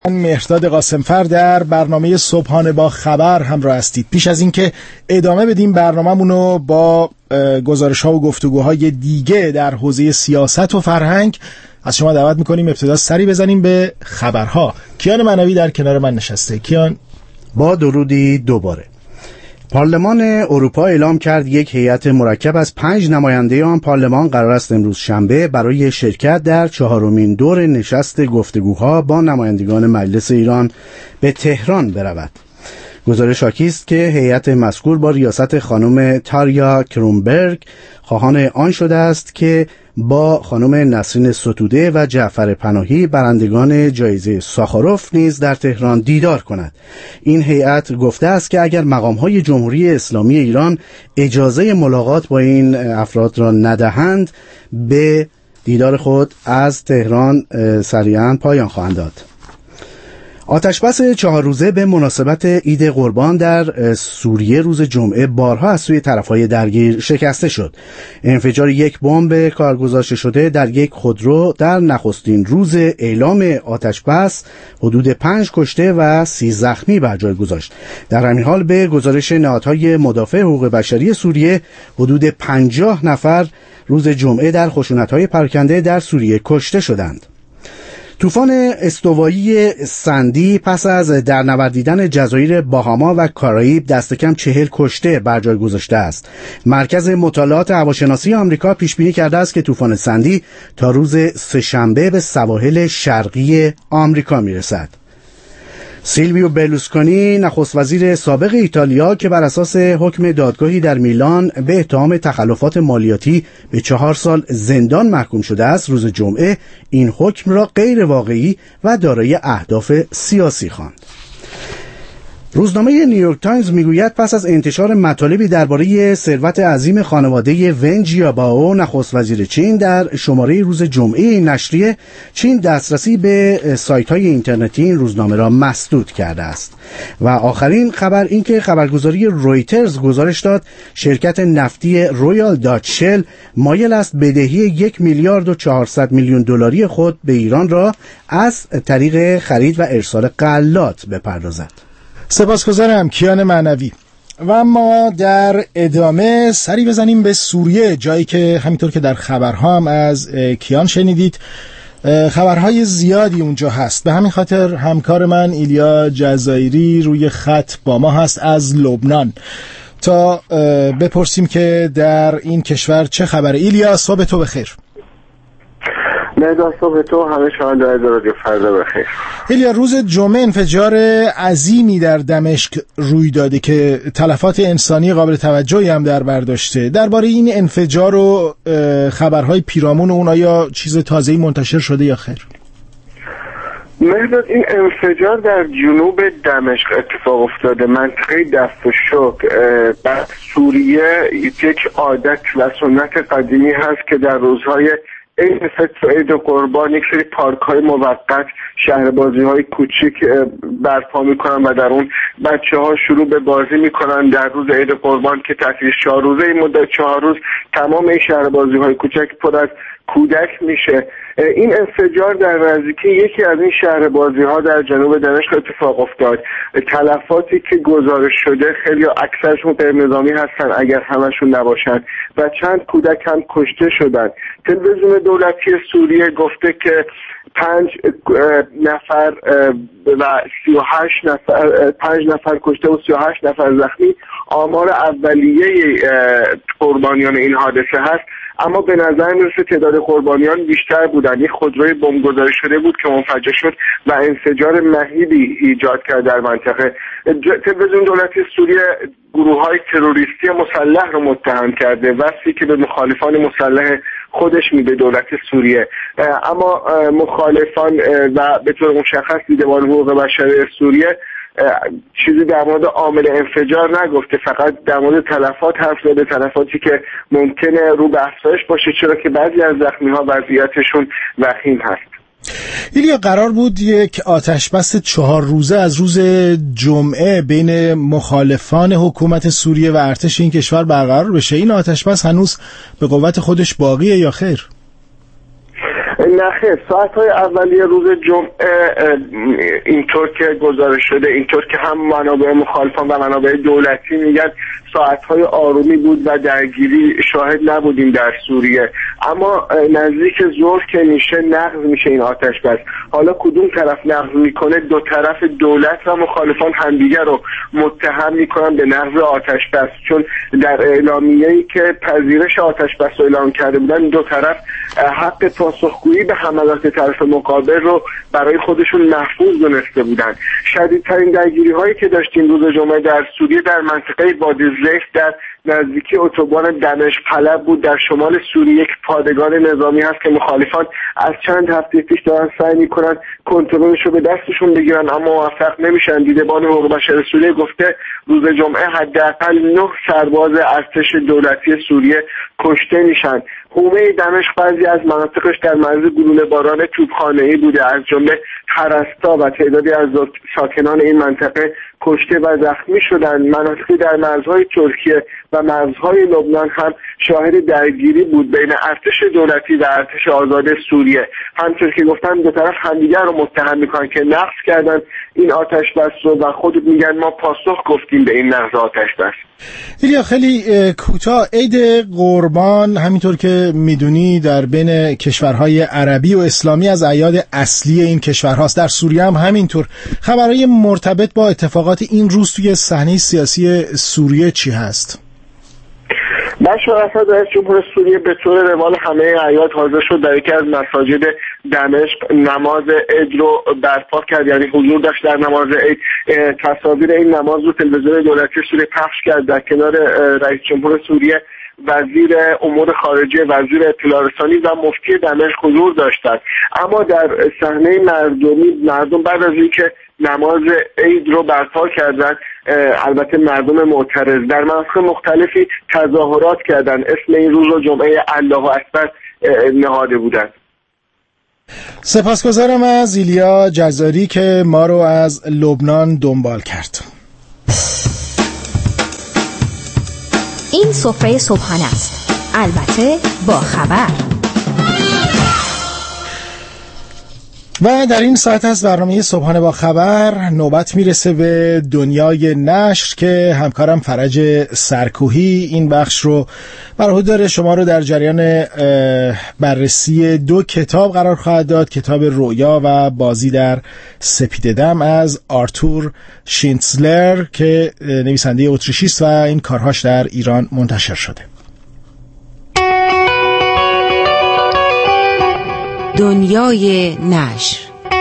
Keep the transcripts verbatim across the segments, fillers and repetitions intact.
مهرداد قاسمفر در برنامه صبحانه با خبر همراه هستید. پیش از اینکه ادامه بدیم برنامه‌مونو با گزارش‌ها و گفتگوهای دیگه در حوزه سیاست و فرهنگ، از شما دعوت می‌کنیم ابتدا سری بزنیم به خبرها. کیان معنوی در کنار من نشسته. کیان، با درودی دوباره. پارلمان اروپا اعلام کرد یک هیئت مرکب از پنج نماینده آن پارلمان قرار است امروز شنبه برای شرکت در چهارمین دور نشست گفتگوها با نمایندگان مجلس ایران به تهران برود. گزارش حاکی است که هیئت مذکور با ریاست خانم تاریا کرونبرگ خواهان آن شده است که با خانم نسرین ستوده و جعفر پناهی برندگان جایزه ساخاروف نیز در تهران دیدار کند. این هیئت گفته است که اگر مقام‌های جمهوری اسلامی ایران اجازه ملاقات با این افراد را ندهند، به دیدار خود از تهران سریعاً پایان خواهند داد. آتشبس چهار روزه به مناسبت عید قربان در سوریه روز جمعه بارها از سوی طرفهای درگیر شکسته شد. انفجار یک بمب کار گذاشته شده در یک خودرو در نخستین روز اعلام آتشبس حدود پنج کشته و سی زخمی بر جای گذاشت. در همین حال به گزارش نهادهای مدافع حقوق بشری سوریه حدود پنجاه نفر روز جمعه در خشونت‌های پراکنده در سوریه کشته شدند. طوفان استوایی سندی پس از درنوردیدن جزایر باهاما و کارائیب دست کم چهل کشته بر جای گذاشته است. مرکز مطالعات هواشناسی آمریکا پیش بینی کرده است که طوفان سندی تا روز سه‌شنبه به سواحل شرقی آمریکا میرسد. سیلویو برلوسکونی نخست وزیر سابق ایتالیا که بر اساس حکم دادگاهی در میلان به اتهام تخلفات مالیاتی به چهار سال زندان محکوم شده است، روز جمعه این حکم را غیر واقعی و دارای اهداف سیاسی خواند. روزنامه نیویورک تایمز میگوید پس از انتشار مطالبی درباره ثروت عظیم خانواده ون جیابائو نخست وزیر چین در شماره روز جمعه نشریه، چین دسترسی به سایت‌های اینترنتی این روزنامه را مسدود کرده است. و آخرین خبر این که خبرگزاری رویترز گزارش داد شرکت نفتی رویال داچ شل مایل است بدهی یک میلیارد و چهارصد میلیون دلاری خود به ایران را از طریق خرید و ارسال غلات بپردازد. سپاسگزارم کیان معنوی. و اما در ادامه سری بزنیم به سوریه، جایی که همینطور که در خبرها هم از کیان شنیدید خبرهای زیادی اونجا هست. به همین خاطر همکار من ایلیا جزایری روی خط با ما هست از لبنان تا بپرسیم که در این کشور چه خبره. ایلیا، صبح تو بخیر. مهرداد، صبح تو همه شما در رادیو فردا بخیر. ایلیا، روز جمعه انفجار عظیمی در دمشق روی داده که تلفات انسانی قابل توجهی هم در بر داشته. درباره این انفجار و خبرهای پیرامون اون آیا چیز تازه‌ای منتشر شده یا خیر؟ مهرداد، این انفجار در جنوب دمشق اتفاق افتاده، منطقه دست و شوک. در سوریه یک عادت و سنت قدیمی هست که در روزهای عید فطر و عید قربان یک سری پارک های موقت، شهر بازی های کوچیک برپا میکنن و در اون بچه ها شروع به بازی میکنن. در روز عید قربان که تعطیل چهار روزه، این مدت چهار روز تمام این شهر بازی های کوچک پر از کودک میشه. این انفجار در نزدیکی یکی از این شهر بازی ها در جنوب دمشق اتفاق افتاد. تلفاتی که گزارش شده خیلی اکثرشون غیر نظامی هستن اگر همشون نباشن و چند کودک هم کشته شدن. تلویزیون دولتی سوریه گفته که پنج نفر و سی و هشت نفر پنج نفر کشته و سی و هشت نفر زخمی آمار اولیه قربانیان این حادثه هست، اما به نظر میرسه تعداد قربانیان بیشتر بودن. یک خودروی بمب گذاری شده بود که منفجر شد و انفجار مهیبی ایجاد کرد در منطقه. تلویزیون دولتی سوریه گروه‌های تروریستی مسلح رو متهم کرده، وصفی که به مخالفان مسلح خودش میده دولت سوریه. اما مخالفان و به طور مشخص دیدبان حقوق بشری سوریه چیزی در مورد عامل انفجار نگفته، فقط در مورد تلفات حرف زده، تلفاتی که ممکنه رو به افزایش باشه، چرا که بعضی از زخمی‌ها وضعیتشون وخیم هست. ایلیا، قرار بود یک آتشبس چهار روزه از روز جمعه بین مخالفان حکومت سوریه و ارتش این کشور برقرار بشه. این آتشبس هنوز به قوت خودش باقیه یا خیر؟ نخیر، ساعت‌های اولیه روز جمعه اینطور که گزارش شده، اینطور که هم منابع مخالفان و منابع دولتی میگن ساعت‌های آرومی بود و درگیری شاهد نبودیم در سوریه، اما نزدیک ظهر که میشه نقض میشه این آتش بس. حالا کدوم طرف نقض میکنه؟ دو طرف دولت و مخالفان همدیگر رو متهم میکنن به نقض آتش بس، چون در اعلامیه‌ای که پذیرش آتش بس رو اعلام کرده بودن دو طرف حق پاسخگویی به حملات طرف مقابل رو برای خودشون محفوظ دونسته بودن. شدیدترین درگیری هایی که داشتیم روز جمعه در سوریه در منطقه وادی زیف در نزدیکی اتوبان دمشق حلب بود. در شمال سوریه یک پادگان نظامی هست که مخالفان از چند هفته پیش دارن سعی میکنن کنترلش رو به دستشون بگیرن اما موفق نمیشن. دیدبان حقوق بشر سوریه گفته روز جمعه حداقل نه سرباز ارتش دولتی سوریه کشته میشن. حومه دمشق بعضی از مناطقش در معرض گلوله باران توپخانه‌ای بوده، از جمله هرستا و تعدادی از ساکنان این منطقه کشته و زخمی شدند. مناطقی در مرزهای ترکیه و مرزهای لبنان هم شاهد درگیری بود بین ارتش دولتی و ارتش آزاد سوریه. همچنین که گفتم دو طرف همدیگر رو متهم میکنن که نقض کردن این آتش بس رو و خود میگن ما پاسخ گفتیم به این نقض آتش بس. ایلیا خیلی کوتاه، عید قربان همینطور که میدونی در بین کشورهای عربی و اسلامی از اعیاد اصلی این کشورهاست. در سوریه هم همینطور. خبرهای مرتبط با اتفاقات این روز توی صحنه سیاسی سوریه چی هست؟ بشار اسد رئیس جمهور سوریه به طور روال همه اعیاد حاضر شد در یکی از مساجد دمشق نماز عید رو برپا کرد، یعنی حضور داشت در نماز عید. تصاویر این نماز رو تلویزیون دولتی سوریه پخش کرد. در کنار رئیس جمهور سوریه وزیر امور خارجه، وزیر اطلاع رسانی و مفتی دمشق حضور داشتند. اما در صحنه مردمی مردم بعد از اینکه نماز عید رو برپا کردن، البته مردم معترض در مناطق مختلفی تظاهرات کردن، اسم این روز رو جمعه الله اکبر نهاده بودند. سپاسگزارم از ایلیا جزاری که ما رو از لبنان دنبال کرد. این سفره صبحانه است، البته با خبر. و در این ساعت از برنامه صبحانه با خبر نوبت میرسه به دنیای نشر که همکارم فرج سرکوهی این بخش رو برای داره شما رو در جریان بررسی دو کتاب قرار خواهد داد. کتاب رویا و بازی در سپید دم از آرتور شینتزلر که نویسنده اتریشی است و این کارهاش در ایران منتشر شده. دنیای نشر.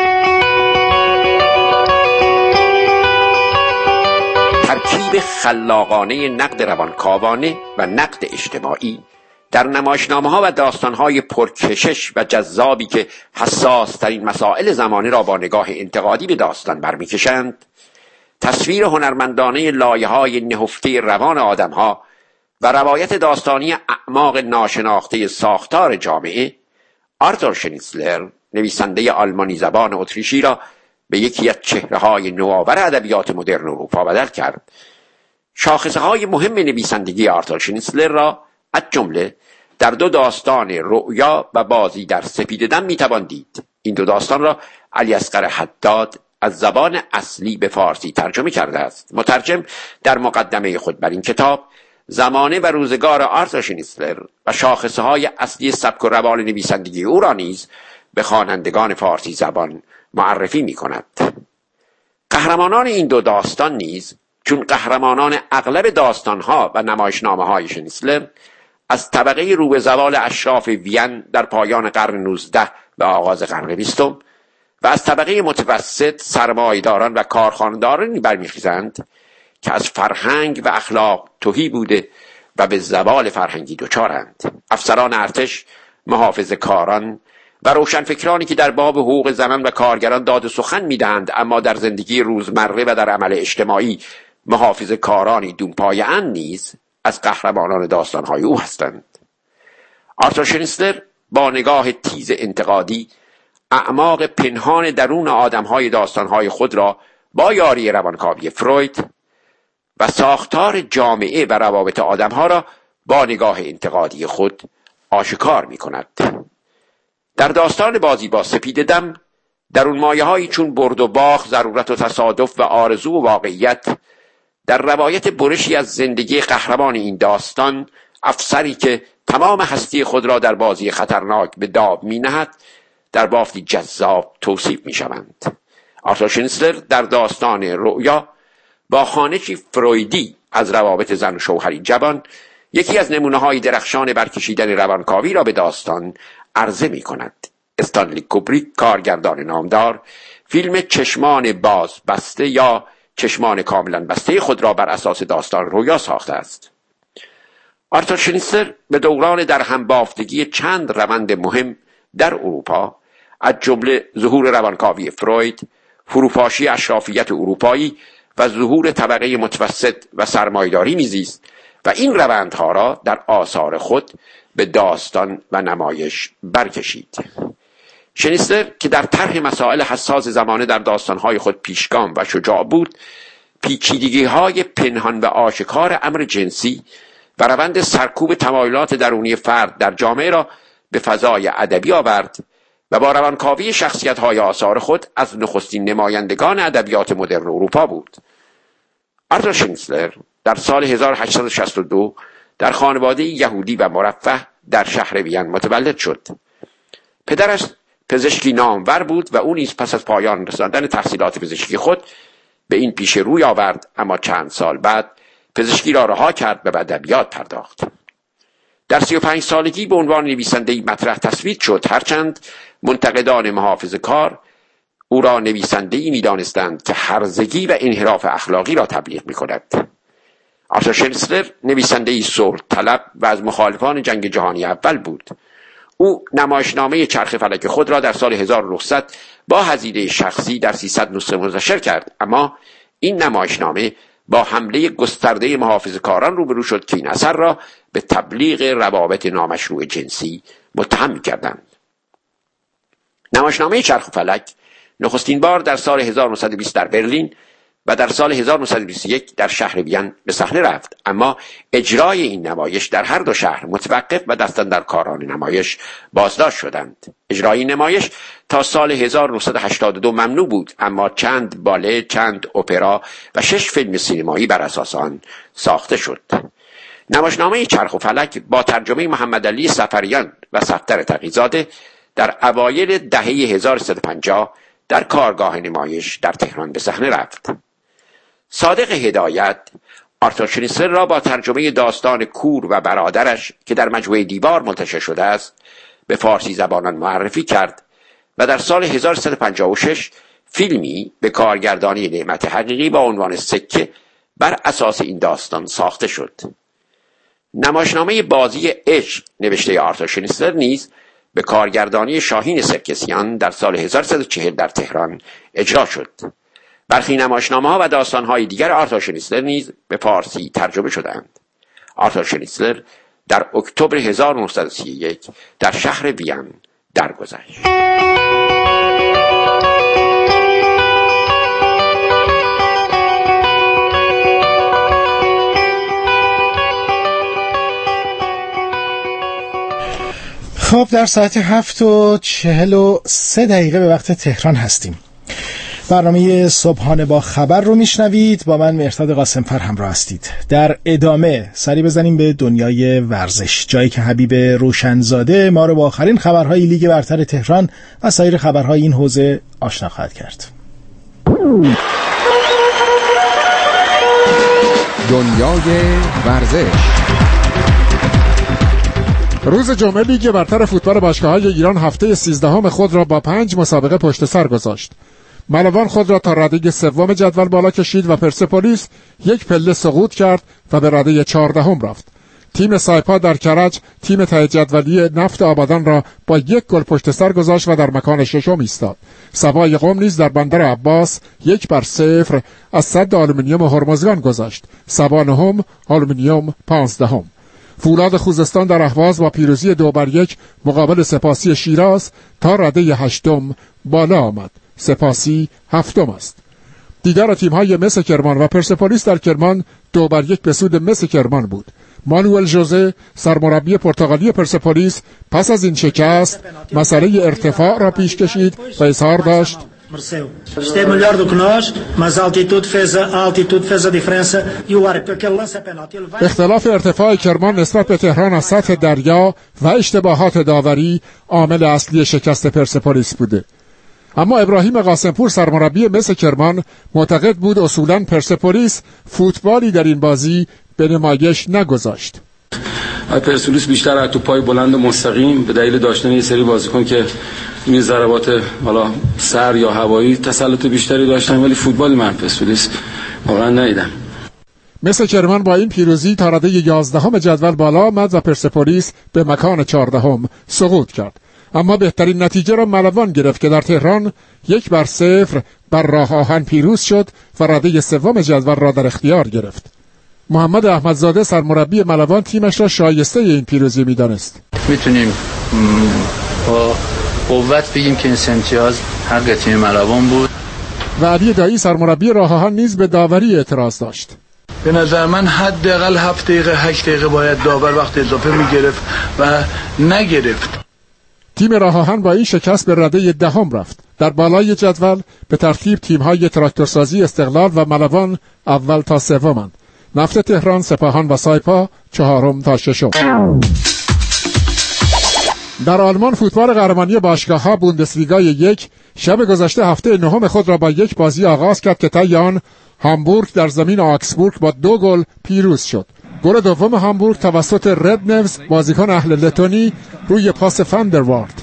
ترکیب خلاقانه نقد روانکاوانه و نقد اجتماعی در نمایشنامه‌ها و داستان‌های پرکشش و جذابی که حساس ترین مسائل زمانه را با نگاه انتقادی به داستان برمی‌کشند، تصویر هنرمندانه لایه‌های نهفته روان آدم‌ها و روایت داستانی اعماق ناشناخته ساختار جامعه، آرتور شنیتزلر نویسنده آلمانی زبان اتریشی را به یکی از چهره‌های نوآور ادبیات مدرن اروپا بدل کرد. شاخصه‌های مهم نویسندگی آرتور شنیتزلر را از جمله در دو داستان رؤیا و بازی در سپید دم می‌توان دید. این دو داستان را علی اصغر حداد از زبان اصلی به فارسی ترجمه کرده است. مترجم در مقدمه خود بر این کتاب زمانه و روزگار آرتور شنیتزلر و شاخصه‌های اصلی سبک و روال نویسندگی او را نیز به خوانندگان فارسی زبان معرفی می‌کند. قهرمانان این دو داستان نیز چون قهرمانان اغلب داستان‌ها و نمایشنامه‌های شنیتزلر از طبقه رو به زوال اشراف وین در پایان قرن نوزدهم و آغاز قرن بیستم و از طبقه متوسط سرمایه‌داران و کارخانه‌دارانی برمیخیزند که از فرهنگ و اخلاق تهی بوده و به زوال فرهنگی دچارند. افسران ارتش، محافظه‌کاران و روشنفکرانی که در باب حقوق زنان و کارگران داد سخن میدهند اما در زندگی روزمره و در عمل اجتماعی محافظه‌کارانی دونپایه‌اند نیز از قهرمانان داستان‌های او هستند. آرتور شنیتزلر با نگاه تیز انتقادی اعماق پنهان درون آدم‌های داستان‌های خود را با یاری روانکاوی فروید و ساختار جامعه و روابط آدم‌ها را با نگاه انتقادی خود آشکار می‌کند. در داستان بازی با سپید دم در اون مایه هایی چون برد و باخت، ضرورت و تصادف و آرزو و واقعیت، در روایت برشی از زندگی قهرمان این داستان، افسری که تمام هستی خود را در بازی خطرناک به داو می نهد، در بافتی جذاب توصیف می شوند. آرتور شنیتزلر در داستان رؤیا با خوانشی فرویدی از روابط زن و شوهری جوان یکی از نمونه های درخشان برکشیدن روانکاوی را به داستان عرضه می کند. استانلی کوبریک، کارگردان نامدار، فیلم چشمان باز بسته یا چشمان کاملا بسته خود را بر اساس داستان رؤیا ساخته است. آرتور شنیتزلر به دوران در هم بافتگی چند روند مهم در اروپا، از جمله ظهور روانکاوی فروید، فروپاشی اشرافیت اروپایی و ظهور طبقه متوسط و سرمایه‌داری میزیست و این روندها را در آثار خود به داستان و نمایش برکشید. شنیتزلر که در طرح مسائل حساس زمانه در داستانهای خود پیشگام و شجاع بود، پیچیدگی‌های پنهان و آشکار امر جنسی و روند سرکوب تمایلات درونی فرد در جامعه را به فضای ادبی آورد و با روانکاوی شخصیت‌های آثار خود از نخستین نمایندگان ادبیات مدرن اروپا بود. آرتور شنیتزلر در سال هزار و هشتصد و شصت و دو در خانواده یهودی و مرفه در شهر وین متولد شد. پدرش پزشکی نامور بود و او نیز پس از پایان رساندن تحصیلات پزشکی خود به این پیش روی آورد، اما چند سال بعد پزشکی را رها کرد و به ادبیات پرداخت. در سی و پنج سالگی به عنوان نویسنده‌ای مطرح تصویت شد، هرچند منتقدان محافظه‌کار او را نویسنده‌ای می‌دانستند که هرزگی و انحراف اخلاقی را تبلیغ می‌کند. آرتور شنیتزلر نویسنده‌ای صلح طلب و از مخالفان جنگ جهانی اول بود. او نمایشنامه چرخ فلک خود را در سال هزار و نهصد با هزینه شخصی در سیصد نسخه منتشر کرد، اما این نمایشنامه با حمله گسترده محافظه‌کاران روبرو شد که این اثر را به تبلیغ روابط نامشروع جنسی متهم کردند. نمایشنامه چرخ و فلک نخستین بار در سال هزار و نهصد و بیست در برلین و در سال هزار و نهصد و بیست و یک در شهر وین به صحنه رفت، اما اجرای این نمایش در هر دو شهر متوقف و دستاندرکاران نمایش بازداشت شدند. اجرای این نمایش تا سال هزار و نهصد و هشتاد و دو ممنوع بود، اما چند باله، چند اپرا و شش فیلم سینمایی بر اساس آن ساخته شد. نمایشنامه چرخ و فلک با ترجمه محمد علی سفریان و صفدر تقی‌زاده در اوایل دهه هزار و سیصد و پنجاه در کارگاه نمایش در تهران به صحنه رفت. صادق هدایت آرتور شنیتزلر را با ترجمه داستان کور و برادرش که در مجموعه دیوار منتشر شده است به فارسی زبانان معرفی کرد و در سال هزار و سیصد و پنجاه و شش فیلمی به کارگردانی نعمت حقیقی با عنوان سکه بر اساس این داستان ساخته شد. نمایشنامه بازی عشق نوشته آرتور شنیتزلر نیز به کارگردانی شاهین سرکسیان در سال هزار و سیصد و چهل در تهران اجرا شد. برخی نمایشنامه‌ها و داستان‌های دیگر آرتور شنیتزلر نیز به فارسی ترجمه شدند. آرتور شنیتزلر در اکتبر هزار و نهصد و سی و یک در شهر وین درگذشت. خب در ساعت هفت و چهل و سه دقیقه به وقت تهران هستیم. برنامه صبحانه با خبر رو میشنوید. با من مهرداد قاسمفر همراه هستید. در ادامه سری بزنیم به دنیای ورزش، جایی که حبیب روشنزاده ما رو با آخرین خبرهای لیگ برتر تهران و سایر خبرهای این حوزه آشنا خواهد کرد. دنیای ورزش. روز جمعه لیگ برتر فوتبال باشگاه‌های ایران هفته سیزدهم خود را با پنج مسابقه پشت سر گذاشت. ملوان خود را تا رده سوم جدول بالا کشید و پرسپولیس یک پله سقوط کرد و به رده چهاردهم رفت. تیم سایپا در کرج تیم ته جدولی نفت آبادان را با یک گل پشت سر گذاشت و در مکان ششم ایستاد. سوای قم نیز در بندر عباس یک بر صفر از سد آلومینیوم هرمزگان گذاشت. سوا نهم، آلومینیوم پانزدهم. فولاد خوزستان در اهواز با پیروزی دو بر یک مقابل سپاسی شیراز تا رده هشتم بالا آمد. سپاسی هفتم است. دیدار تیم‌های مس کرمان و پرسپولیس در کرمان دو بر یک به سود مس کرمان بود. مانوئل ژوزه سرمربی پرتغالی پرسپولیس پس از این شکست مسئله ارتفاع را پیش کشید و اظهار داشت اختلاف ارتفاع کرمان نسبت به تهران از سطح دریا و اشتباهات داوری عامل اصلی شکست پرسپولیس بوده. اما ابراهیم قاسمپور سرمربی مس کرمان معتقد بود اصولاً پرسپولیس فوتبالی در این بازی به نمایش نگذاشت. پرسپولیس بیشتر از توپای بلند و مستقیم به دلیل داشتن یه سری بازیکن که این ضربات حالا سر یا هوایی تسلط بیشتری داشتن، ولی فوتبال من پرسپولیس واقعا ندیدم. مس کرمان با این پیروزی تا رده یازدهم جدول بالا آمد و پرسپولیس به مکان چهاردهم سقوط کرد. اما بهترین نتیجه را ملوان گرفت که در تهران یک بر صفر بر راه آهن پیروز شد و رده سوم جدول را در اختیار گرفت. محمد احمدزاده سرمربی ملوان تیمش را شایسته این پیروزی می‌دانست. میتونیم با قوت بگیم که این امتیاز حق تیم ملوان بود. و علی دایی سرمربی راه آهن نیز به داوری اعتراض داشت. به نظر من حداقل هفت دقیقه هشت دقیقه باید داور وقت اضافه می‌گرفت و نگرفت. تیم راه آهن با این شکست به رده دهم رفت. در بالای جدول به ترتیب تیم‌های تراکتورسازی استقلال و ملوان اول تا سومند. نفت تهران، سپاهان و سایپا چهارم تا ششم. در آلمان فوتبال قهرمانی باشگاه‌ها بوندسلیگای یک شب گذشته هفته نهم خود را با یک بازی آغاز کرد که طی آن هامبورگ در زمین آکسبورگ با دو گل پیروز شد. گل دوم هامبورگ توسط ردنوز بازیکن اهل لتونی روی پاس فاندروارد.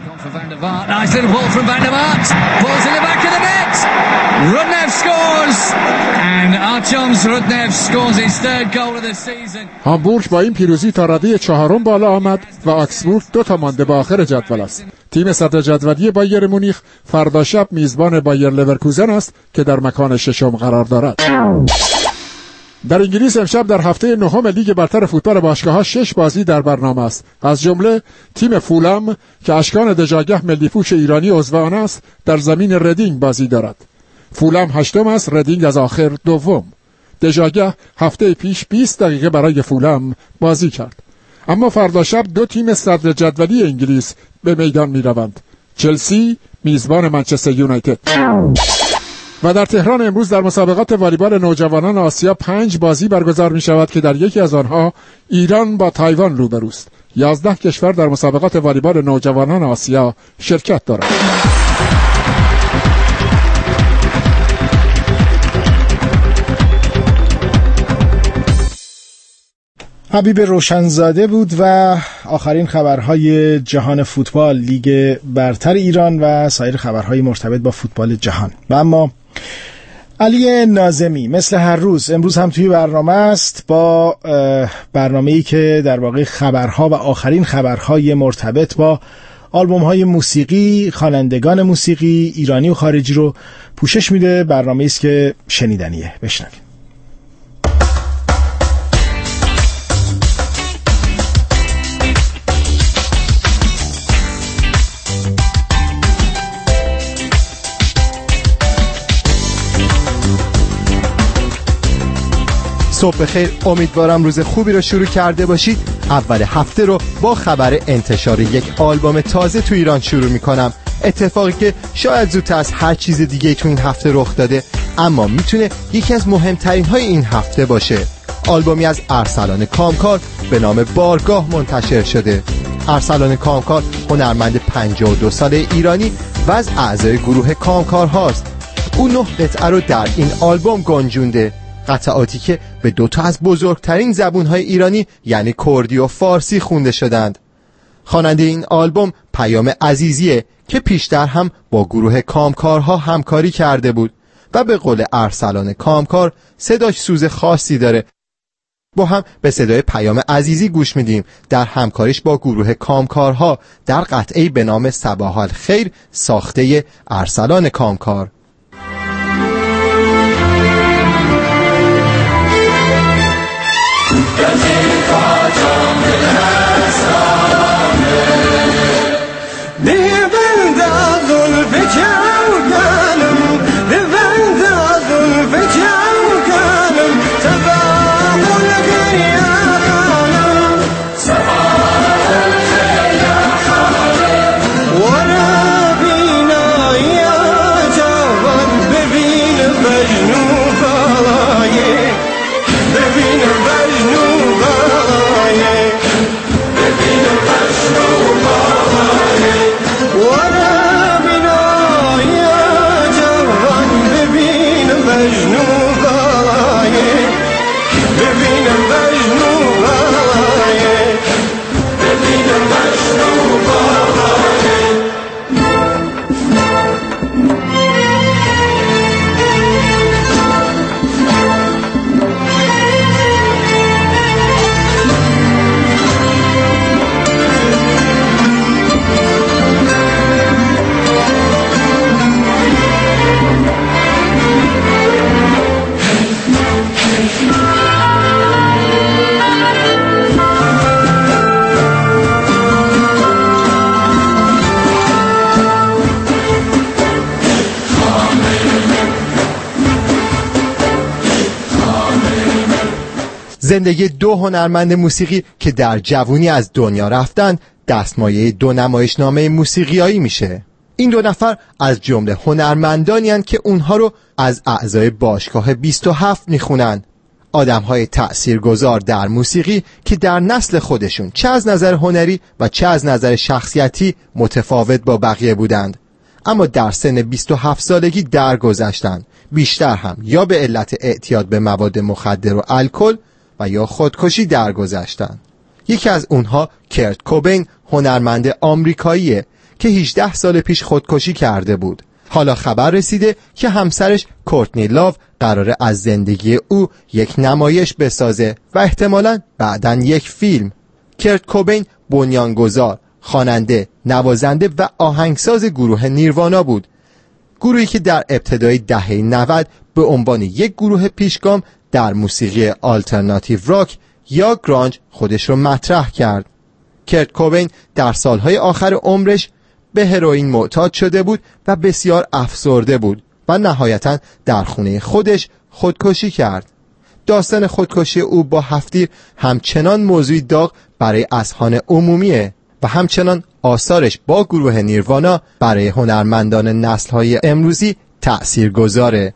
هامبورگ با این پیروزی تا رده چهارم بالا آمد و آکسبورگ دو تا مانده به آخر جدول است. تیم صدر جدولی بایر مونیخ فردا شب میزبان بایر لورکوزن است که در مکان ششم قرار دارد. در انگلیس امشب در هفته نهم لیگ برتر فوتبال باشگاه‌ها شش بازی در برنامه است. از جمله تیم فولام که اشکان دژاگه ملی‌پوش ایرانی عضو آن است در زمین ردینگ بازی دارد. فولام هشتم است، ردینگ از آخر دوم. دژاگه هفته پیش بیست دقیقه برای فولام بازی کرد. اما فردا شب دو تیم صدر جدولی انگلیس به میدان می‌روند. چلسی میزبان منچستر یونایتد. و در تهران امروز در مسابقات والیبال نوجوانان آسیا پنج بازی برگزار می شود که در یکی از آنها ایران با تایوان روبروست. یازده کشور در مسابقات والیبال نوجوانان آسیا شرکت دارند. حبیب روشنزاده بود و آخرین خبرهای جهان فوتبال، لیگ برتر ایران و سایر خبرهای مرتبط با فوتبال جهان. و اما علی ناظمی مثل هر روز امروز هم توی برنامه است با برنامه‌ای که در واقع خبرها و آخرین خبرهای مرتبط با آلبوم‌های موسیقی، خوانندگان موسیقی ایرانی و خارجی رو پوشش میده. برنامه‌ای است که شنیدنیه. بشنوید. صبح بخیر، امیدوارم روز خوبی رو شروع کرده باشید. اول هفته رو با خبر انتشار یک آلبوم تازه تو ایران شروع میکنم. اتفاقی که شاید زودتر از هر چیز دیگه تو این هفته رخ داده، اما میتونه یکی از مهمترین های این هفته باشه. آلبومی از ارسلان کامکار به نام بارگاه منتشر شده. ارسلان کامکار هنرمند پنجاه و دو ساله ایرانی و از اعضای گروه کامکار هاست. او نه قطعه رو در این آلبوم گنجونده، قطعاتی که به دوتا از بزرگترین زبونهای ایرانی یعنی کردی و فارسی خونده شدند. خواننده این آلبوم پیام عزیزیه که پیشتر هم با گروه کامکارها همکاری کرده بود و به قول ارسلان کامکار صداش سوز خاصی داره. با هم به صدای پیام عزیزی گوش میدیم در همکاریش با گروه کامکارها در قطعه‌ای به نام صباح الخیر ساخته ارسلان کامکار. Be benda zul fikir gönlüm, be benda زندگی دو هنرمند موسیقی که در جوونی از دنیا رفتن دستمایه دو نمایشنامه موسیقیایی میشه. این دو نفر از جمله هنرمندانی هستند که اونها رو از اعضای باشگاه بیست و هفت میخونن. آدم‌های تأثیرگذار در موسیقی که در نسل خودشون چه از نظر هنری و چه از نظر شخصیتی متفاوت با بقیه بودند، اما در سن بیست و هفت سالگی درگذشتند، بیشتر هم یا به علت اعتیاد به مواد مخدر و الکل و یا خودکشی درگذشتند. یکی از اونها کرت کوبین، هنرمند آمریکاییه که هجده سال پیش خودکشی کرده بود. حالا خبر رسیده که همسرش کورتنی لاو قراره از زندگی او یک نمایش بسازه و احتمالاً بعداً یک فیلم. کرت کوبین بنیانگذار، خواننده، نوازنده و آهنگساز گروه نیروانا بود. گروهی که در ابتدای دهه نود به عنوان یک گروه پیشگام در موسیقی آلترناتیو راک یا گرانج خودش رو مطرح کرد. کرت کوبین در سالهای آخر عمرش به هروئین معتاد شده بود و بسیار افسرده بود و نهایتاً در خونه خودش خودکشی کرد. داستان خودکشی او با هفت‌تیر همچنان موضوعی داغ برای اذهان عمومیه و همچنان آثارش با گروه نیروانا برای هنرمندان نسل‌های امروزی تأثیر گذاره.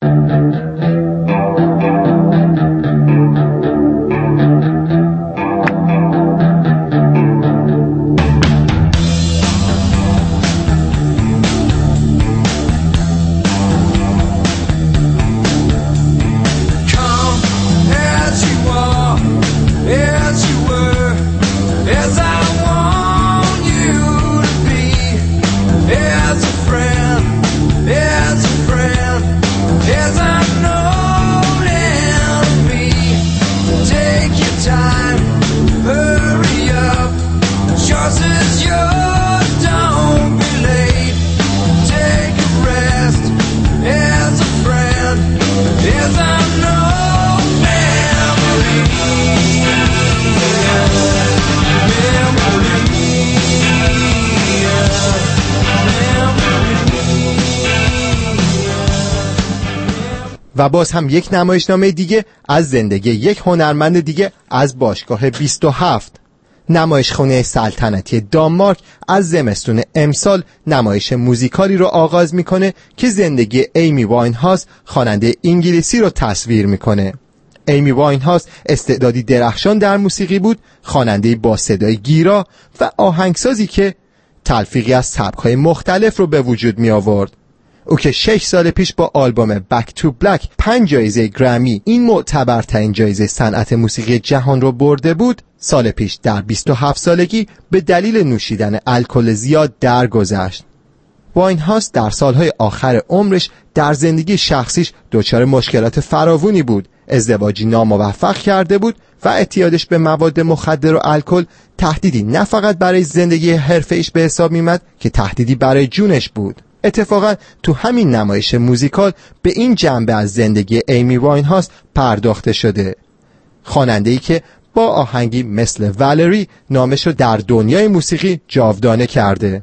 و باز هم یک نمایشنامه دیگه از زندگی یک هنرمند دیگه از باشگاه بیست و هفت. نمایشخانه سلطنتی دانمارک از زمستون امسال نمایش موزیکالی رو آغاز میکنه که زندگی ایمی واینهاوس خواننده انگلیسی رو تصویر میکنه. ایمی واینهاوس استعدادی درخشان در موسیقی بود، خواننده با صدای گیرا و آهنگسازی که تلفیقی از سبک‌های مختلف رو به وجود می آورد. او که شش سال پیش با آلبوم بک تو بلک پنج جایزه گرمی، این معتبرترین جایزه صنعت موسیقی جهان رو برده بود، سال پیش در بیست و هفت سالگی به دلیل نوشیدن الکل زیاد درگذشت. واینهاوس در سالهای آخر عمرش در زندگی شخصیش دچار مشکلات فراوانی بود. ازدواجی ناموفق کرده بود و اعتیادش به مواد مخدر و الکل تهدیدی نه فقط برای زندگی حرفه‌ایش به حساب می‌آمد که تهدیدی برای جونش بود. اتفاقا تو همین نمایش موزیکال به این جنبه از زندگی ایمی واینهاوس پرداخته شده. خواننده‌ای که با آهنگی مثل والری نامش رو در دنیای موسیقی جاودانه کرده.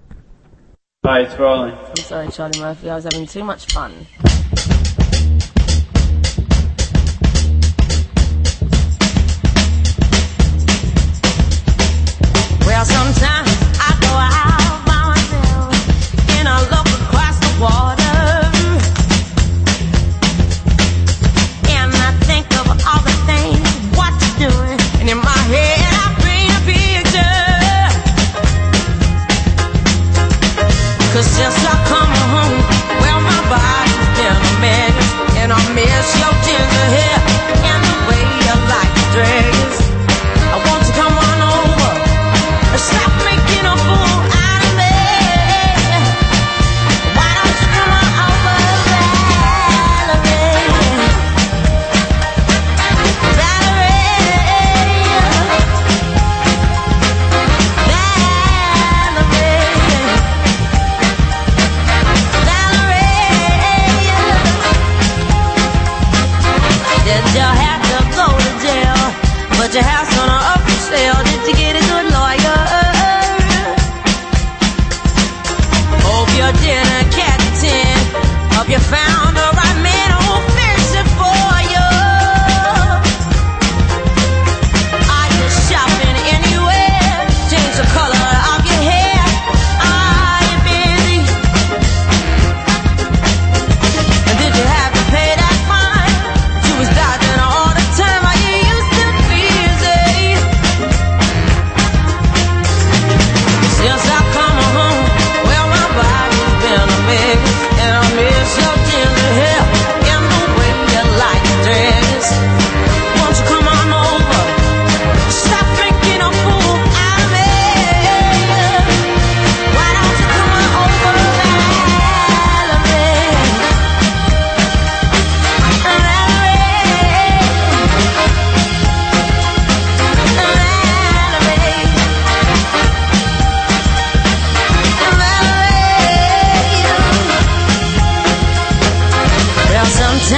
Hi, it's rolling. I'm sorry, Charlie Murphy. I was having too much fun. Well, sometimes I go out by myself and I look across the water and I think of all the things what you're doing, and in my head I paint a picture. 'Cause since I come home, well, my body's been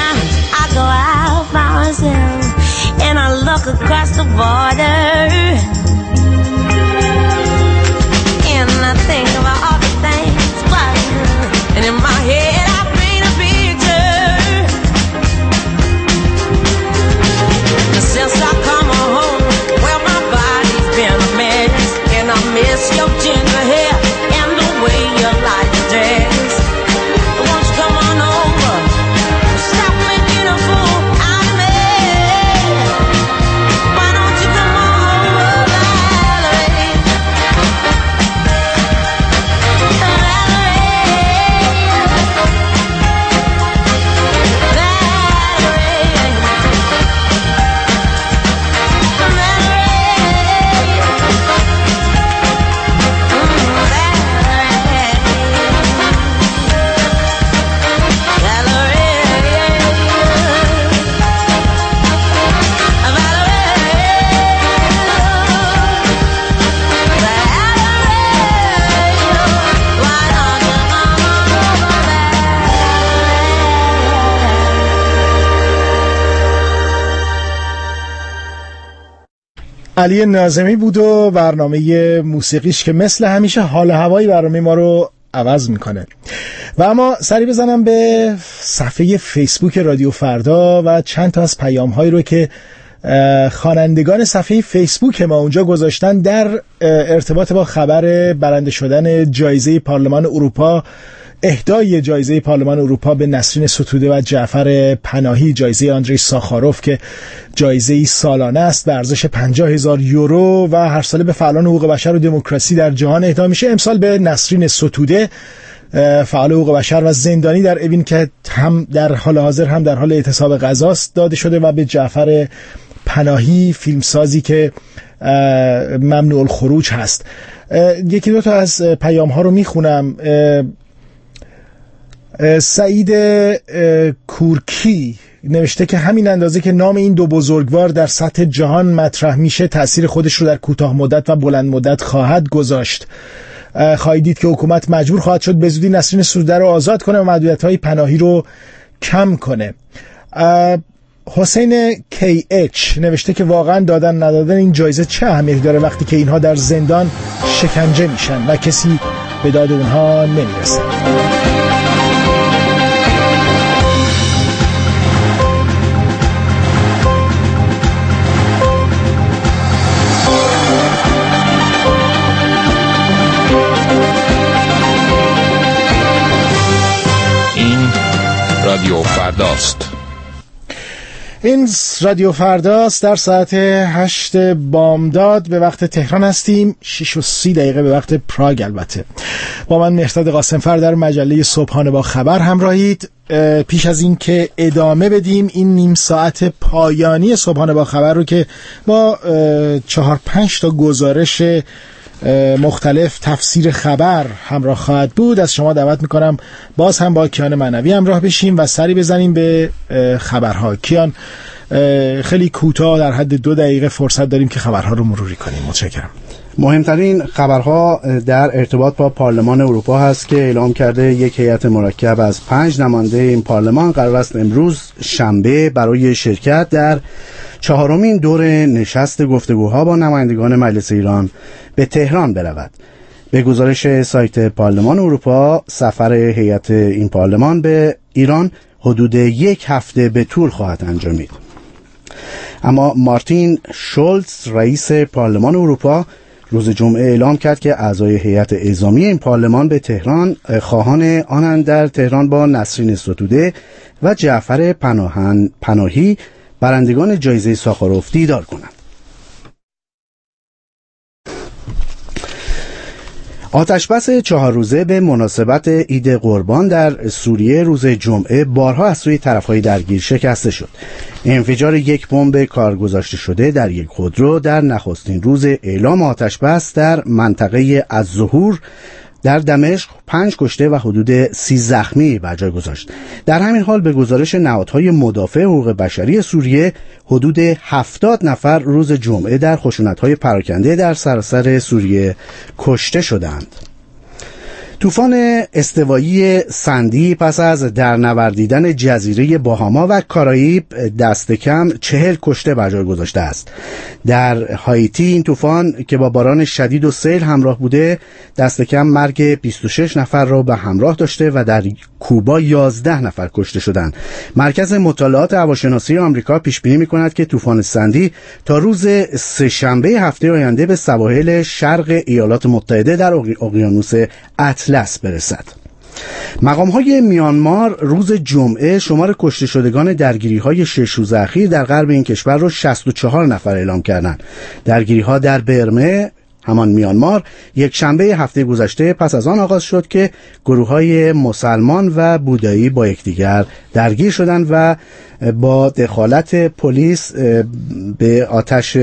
I go out by myself and I look across the border, and I think about all the things what I do, and in my head I paint a picture. Since I come home, well my body's been a mess, and I miss your ginger hair and the way you like to dress. Won't you come on over? Stop making a fool out of me. Why don't you come on over, Valerie? علی ناظمی بود و برنامه موسیقیش که مثل همیشه حال هوایی برنامه ما رو عوض میکنه. و اما سری بزنم به صفحه فیسبوک رادیو فردا و چند تا از پیام هایی رو که خوانندگان صفحه فیسبوک ما اونجا گذاشتن در ارتباط با خبر برنده شدن جایزه پارلمان اروپا، اهدای جایزه پارلمان اروپا به نسرین ستوده و جعفر پناهی، جایزه آندری ساخاروف که جایزه سالانه است به ارزش پنجاه هزار یورو و هر ساله به فعالان حقوق بشر و دموکراسی در جهان اهدا میشه. امسال به نسرین ستوده، فعال حقوق بشر و زندانی در اوین که هم در حال حاضر هم در حال اعتصاب غذاست، داده شده و به جعفر پناهی، فیلمسازی که ممنوع الخروج هست. یکی دو تا از پیام ها رو میخونم. سعید کورکی نوشته که همین اندازه که نام این دو بزرگوار در سطح جهان مطرح میشه، تأثیر خودش رو در کوتاه مدت و بلند مدت خواهد گذاشت. خواهید دید که حکومت مجبور خواهد شد به زودی نسرین ستوده رو آزاد کنه و محدودیت‌های پناهی رو کم کنه. حسین کی اچ نوشته که واقعا دادن ندادن این جایزه چه اهمیتی داره وقتی که اینها در زندان شکنجه میشن و کسی به داد اونها نمیرسه. رادیو فرداست. این رادیو فرداست. در ساعت هشت بامداد به وقت تهران هستیم، شش و سی دقیقه به وقت پراگ. البته با من مهرداد قاسمفر در مجله صبحانه با خبر همراهید. پیش از این که ادامه بدیم این نیم ساعت پایانی صبحانه با خبر رو که با چهار پنج تا گزارش مختلف تفسیر خبر همراه خواهد بود، از شما دعوت میکنم باز هم با کیان معنوی همراه بشیم و سری بزنیم به خبرها. کیان، خیلی کوتاه در حد دو دقیقه فرصت داریم که خبرها رو مروری کنیم. متشکرم. مهمترین خبرها در ارتباط با پارلمان اروپا هست که اعلام کرده یک هیئت مرکب از پنج نماینده این پارلمان قرار است امروز شنبه برای شرکت در چهارمین دور نشست گفتگوها با نمایندگان مجلس ایران به تهران برود. به گزارش سایت پارلمان اروپا، سفر هیئت این پارلمان به ایران حدود یک هفته به طول خواهد انجامید. اما مارتین شولز، رئیس پارلمان اروپا، روز جمعه اعلام کرد که اعضای هیئت اعزامی این پارلمان به تهران خواهان آنند در تهران با نسرین ستوده و جعفر پناهن پناهی برندگان جایزه ساخاروف دیدار کنند. آتشبس چهار روزه به مناسبت عید قربان در سوریه روز جمعه بارها از سوی طرفهای درگیر شکسته شد. انفجار یک بمب کارگذاشته شده در یک خودرو در نخستین روز اعلام آتشبس در منطقه الظهور در دمشق پنج کشته و حدود سی زخمی بر جای گذاشت. در همین حال به گزارش نهادهای مدافع حقوق بشری سوریه حدود هفتاد نفر روز جمعه در خشونت‌های پراکنده در سراسر سوریه کشته شدند. طوفان استوایی سندی پس از درنوردیدن جزیره باهاما و کارائیب دست کم چهل کشته بر جای گذاشته است. در هایتی این طوفان که با باران شدید و سیل همراه بوده دست کم مرگ بیست و شش نفر را به همراه داشته و در کوبا یازده نفر کشته شدند. مرکز مطالعات هواشناسی آمریکا پیش بینی می‌کند که طوفان سندی تا روز سه‌شنبه هفته آینده به سواحل شرق ایالات متحده در اقیانوس اطلس برسد. مقام‌های میانمار روز جمعه شمار کشته شدگان درگیری‌های شش روز اخیر در غرب این کشور را شصت و چهار نفر اعلام کردند. درگیری‌ها در برمه همان میانمار یک شنبه هفته گذشته پس از آن آغاز شد که گروه‌های مسلمان و بودایی با یکدیگر درگیر شدند و با دخالت پلیس به آتش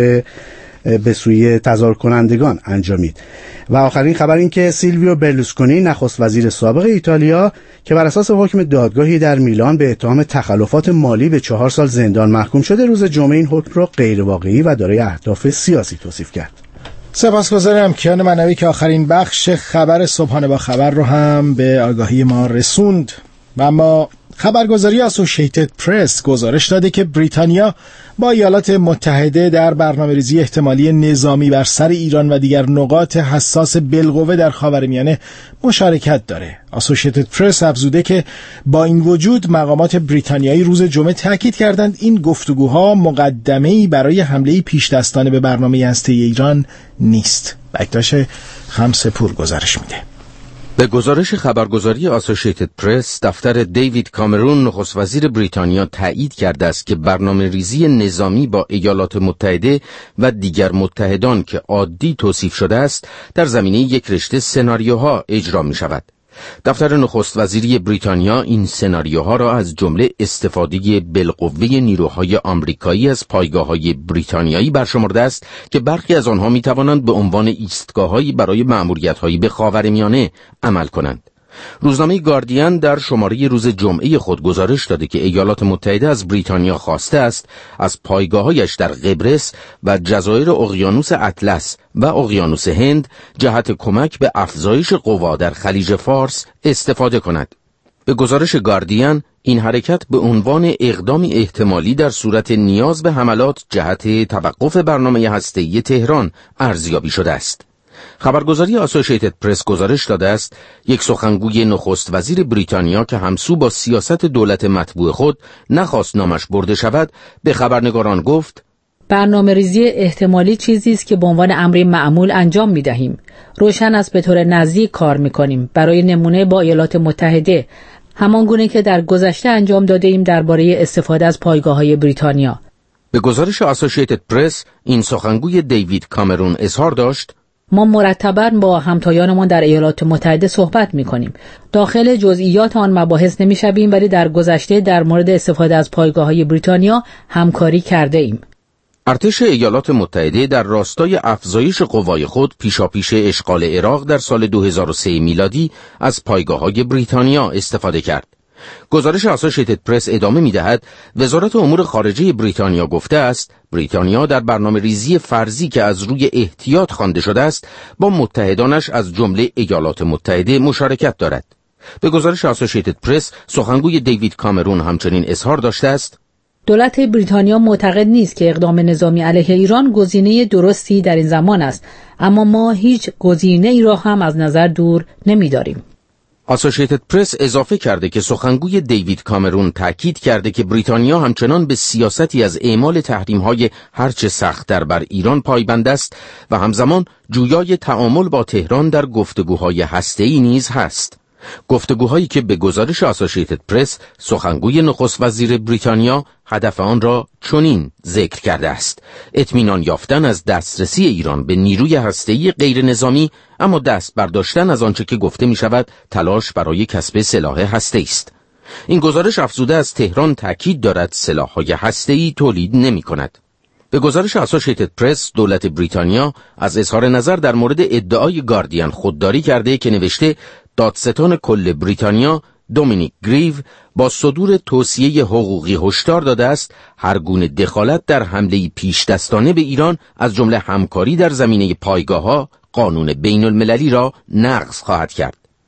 به سوی تظاهر کنندگان انجامید. و آخرین خبر این که سیلویو برلوسکونی نخست وزیر سابق ایتالیا که بر اساس حکم دادگاهی در میلان به اتهام تخلفات مالی به چهار سال زندان محکوم شده، روز جمعه این حکم را غیر واقعی و دارای اهداف سیاسی توصیف کرد. سپاسگزارم کیان معنوی که آخرین بخش خبر صبحانه با خبر رو هم به آگاهی ما رسوند. و اما خبرگزاری اسوسییتد پرس گزارش داده که بریتانیا با ایالات متحده در برنامه‌ریزی احتمالی نظامی بر سر ایران و دیگر نقاط حساس بالقوه در خاورمیانه مشارکت داره. اسوسییتد پرس افزوده که با این وجود مقامات بریتانیایی روز جمعه تاکید کردند این گفتگوها مقدمه‌ای برای حمله پیش دستانه به برنامه هسته‌ای ایران نیست. بکتاش خمسپور گزارش میده. به گزارش خبرگزاری اسوسییتد پرس، دفتر دیوید کامرون نخست وزیر بریتانیا تایید کرده است که برنامه ریزی نظامی با ایالات متحده و دیگر متحدان که عادی توصیف شده است در زمینه یک رشته سناریوها اجرا می شود. دفتر نخست وزیری بریتانیا این سناریوها را از جمله استفاده بالقوه نیروهای آمریکایی از پایگاه‌های بریتانیایی برشمرده است که برخی از آنها می‌توانند به عنوان ایستگاه‌هایی برای مأموریت‌هایی به خاورمیانه عمل کنند. روزنامه گاردین در شماره روز جمعه خود گزارش داده که ایالات متحده از بریتانیا خواسته است از پایگاه‌هایش در قبرس و جزایر اقیانوس اطلس و اقیانوس هند جهت کمک به افزایش قوا در خلیج فارس استفاده کند. به گزارش گاردین این حرکت به عنوان اقدامی احتمالی در صورت نیاز به حملات جهت توقف برنامه هسته‌ای تهران ارزیابی شده است. خبرگزاری اسوسییتد پرس گزارش داده است یک سخنگوی نخست وزیر بریتانیا که همسو با سیاست دولت مطبوع خود نخواست نامش برده شود به خبرنگاران گفت: برنامه‌ریزی احتمالی چیزی است که به عنوان امری معمول انجام می‌دهیم. روشن است به طور نزدیک کار می‌کنیم. برای نمونه با ایالات متحده همان گونه که در گذشته انجام داده ایم درباره استفاده از پایگاه‌های بریتانیا. به گزارش اسوسییتد پرس این سخنگوی دیوید کامرون اظهار داشت: ما مرتباً با همتایانمان در ایالات متحده صحبت می‌کنیم. داخل جزئیات آن مباحث نمی‌شویم، ولی در گذشته در مورد استفاده از پایگاه‌های بریتانیا همکاری کرده ایم. ارتش ایالات متحده در راستای افزایش قوای خود پیشاپیش اشغال عراق در سال دو هزار و سه میلادی از پایگاه‌های بریتانیا استفاده کرد. گزارش اسوسییتد پرس ادامه می‌دهد وزارت امور خارجه بریتانیا گفته است بریتانیا در برنامه ریزی فرضی که از روی احتیاط خوانده شده است با متحدانش از جمله ایالات متحده مشارکت دارد. به گزارش اسوسییتد پرس سخنگوی دیوید کامرون همچنین اظهار داشته است دولت بریتانیا معتقد نیست که اقدام نظامی علیه ایران گزینه درستی در این زمان است، اما ما هیچ گزینه‌ای را هم از نظر دور نمی‌داریم. اسوسییتد پرس اضافه کرده که سخنگوی دیوید کامرون تاکید کرده که بریتانیا همچنان به سیاستی از اعمال تحریم‌های هرچه سخت‌تر بر ایران پایبند است و همزمان جویای تعامل با تهران در گفتگوهای هسته‌ای نیز هست. گفتگوهایی که به گزارش اسوسییتد پرس سخنگوی نخست وزیر بریتانیا هدف آن را چنین ذکر کرده است: اطمینان یافتن از دسترسی ایران به نیروی هسته‌ای غیر نظامی، اما دست برداشتن از آنچه که گفته می شود تلاش برای کسب سلاح هسته‌ای است. این گزارش افزوده از تهران تاکید دارد سلاح‌های هسته‌ای تولید نمی کند. به گزارش اسوسییتد پرس دولت بریتانیا از اظهار نظر در مورد ادعای گاردین خودداری کرده که نوشته دادستان کل بریتانیا دومینیک گریو با صدور توصیه حقوقی هشدار داده است هر گونه دخالت در حمله پیش دستانه به ایران از جمله همکاری در زمینه پایگاه‌ها قانون بین المللی را نقض خواهد کرد.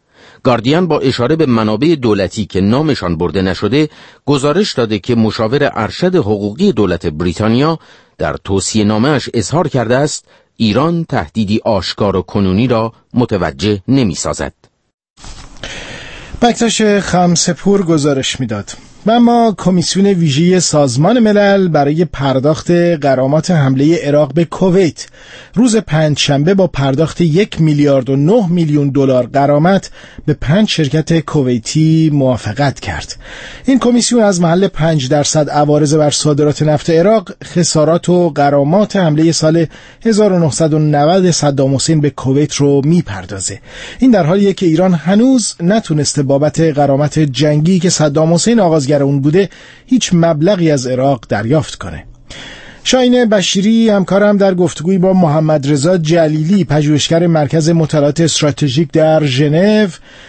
گاردین با اشاره به منابع دولتی که نامشان برده نشده گزارش داده که مشاور ارشد حقوقی دولت بریتانیا در توصیه نامه‌اش اظهار کرده است ایران تهدیدی آشکار و کنونی را متوجه نمی‌سازد. بکتاش خمسپور گزارش میداد. و اما کمیسیون ویژه سازمان ملل برای پرداخت غرامات حمله عراق به کویت روز پنجشنبه با پرداخت یک میلیارد و نه میلیون دلار غرامت به پنج شرکت کویتی موافقت کرد. این کمیسیون از محل پنج درصد عوارض بر صادرات نفت عراق خسارات و غرامات حمله سال هزار و نهصد و نود صدام حسین به کویت رو میپردازه. این در حالیه که ایران هنوز نتونسته بابت غرامت جنگی که صدام حسین آغازگر اون بوده هیچ مبلغی از عراق دریافت کنه. شاهین بشیری همکارم در گفتگوی با محمد رضا جلیلی پژوهشگر مرکز مطالعات استراتژیک در ژنو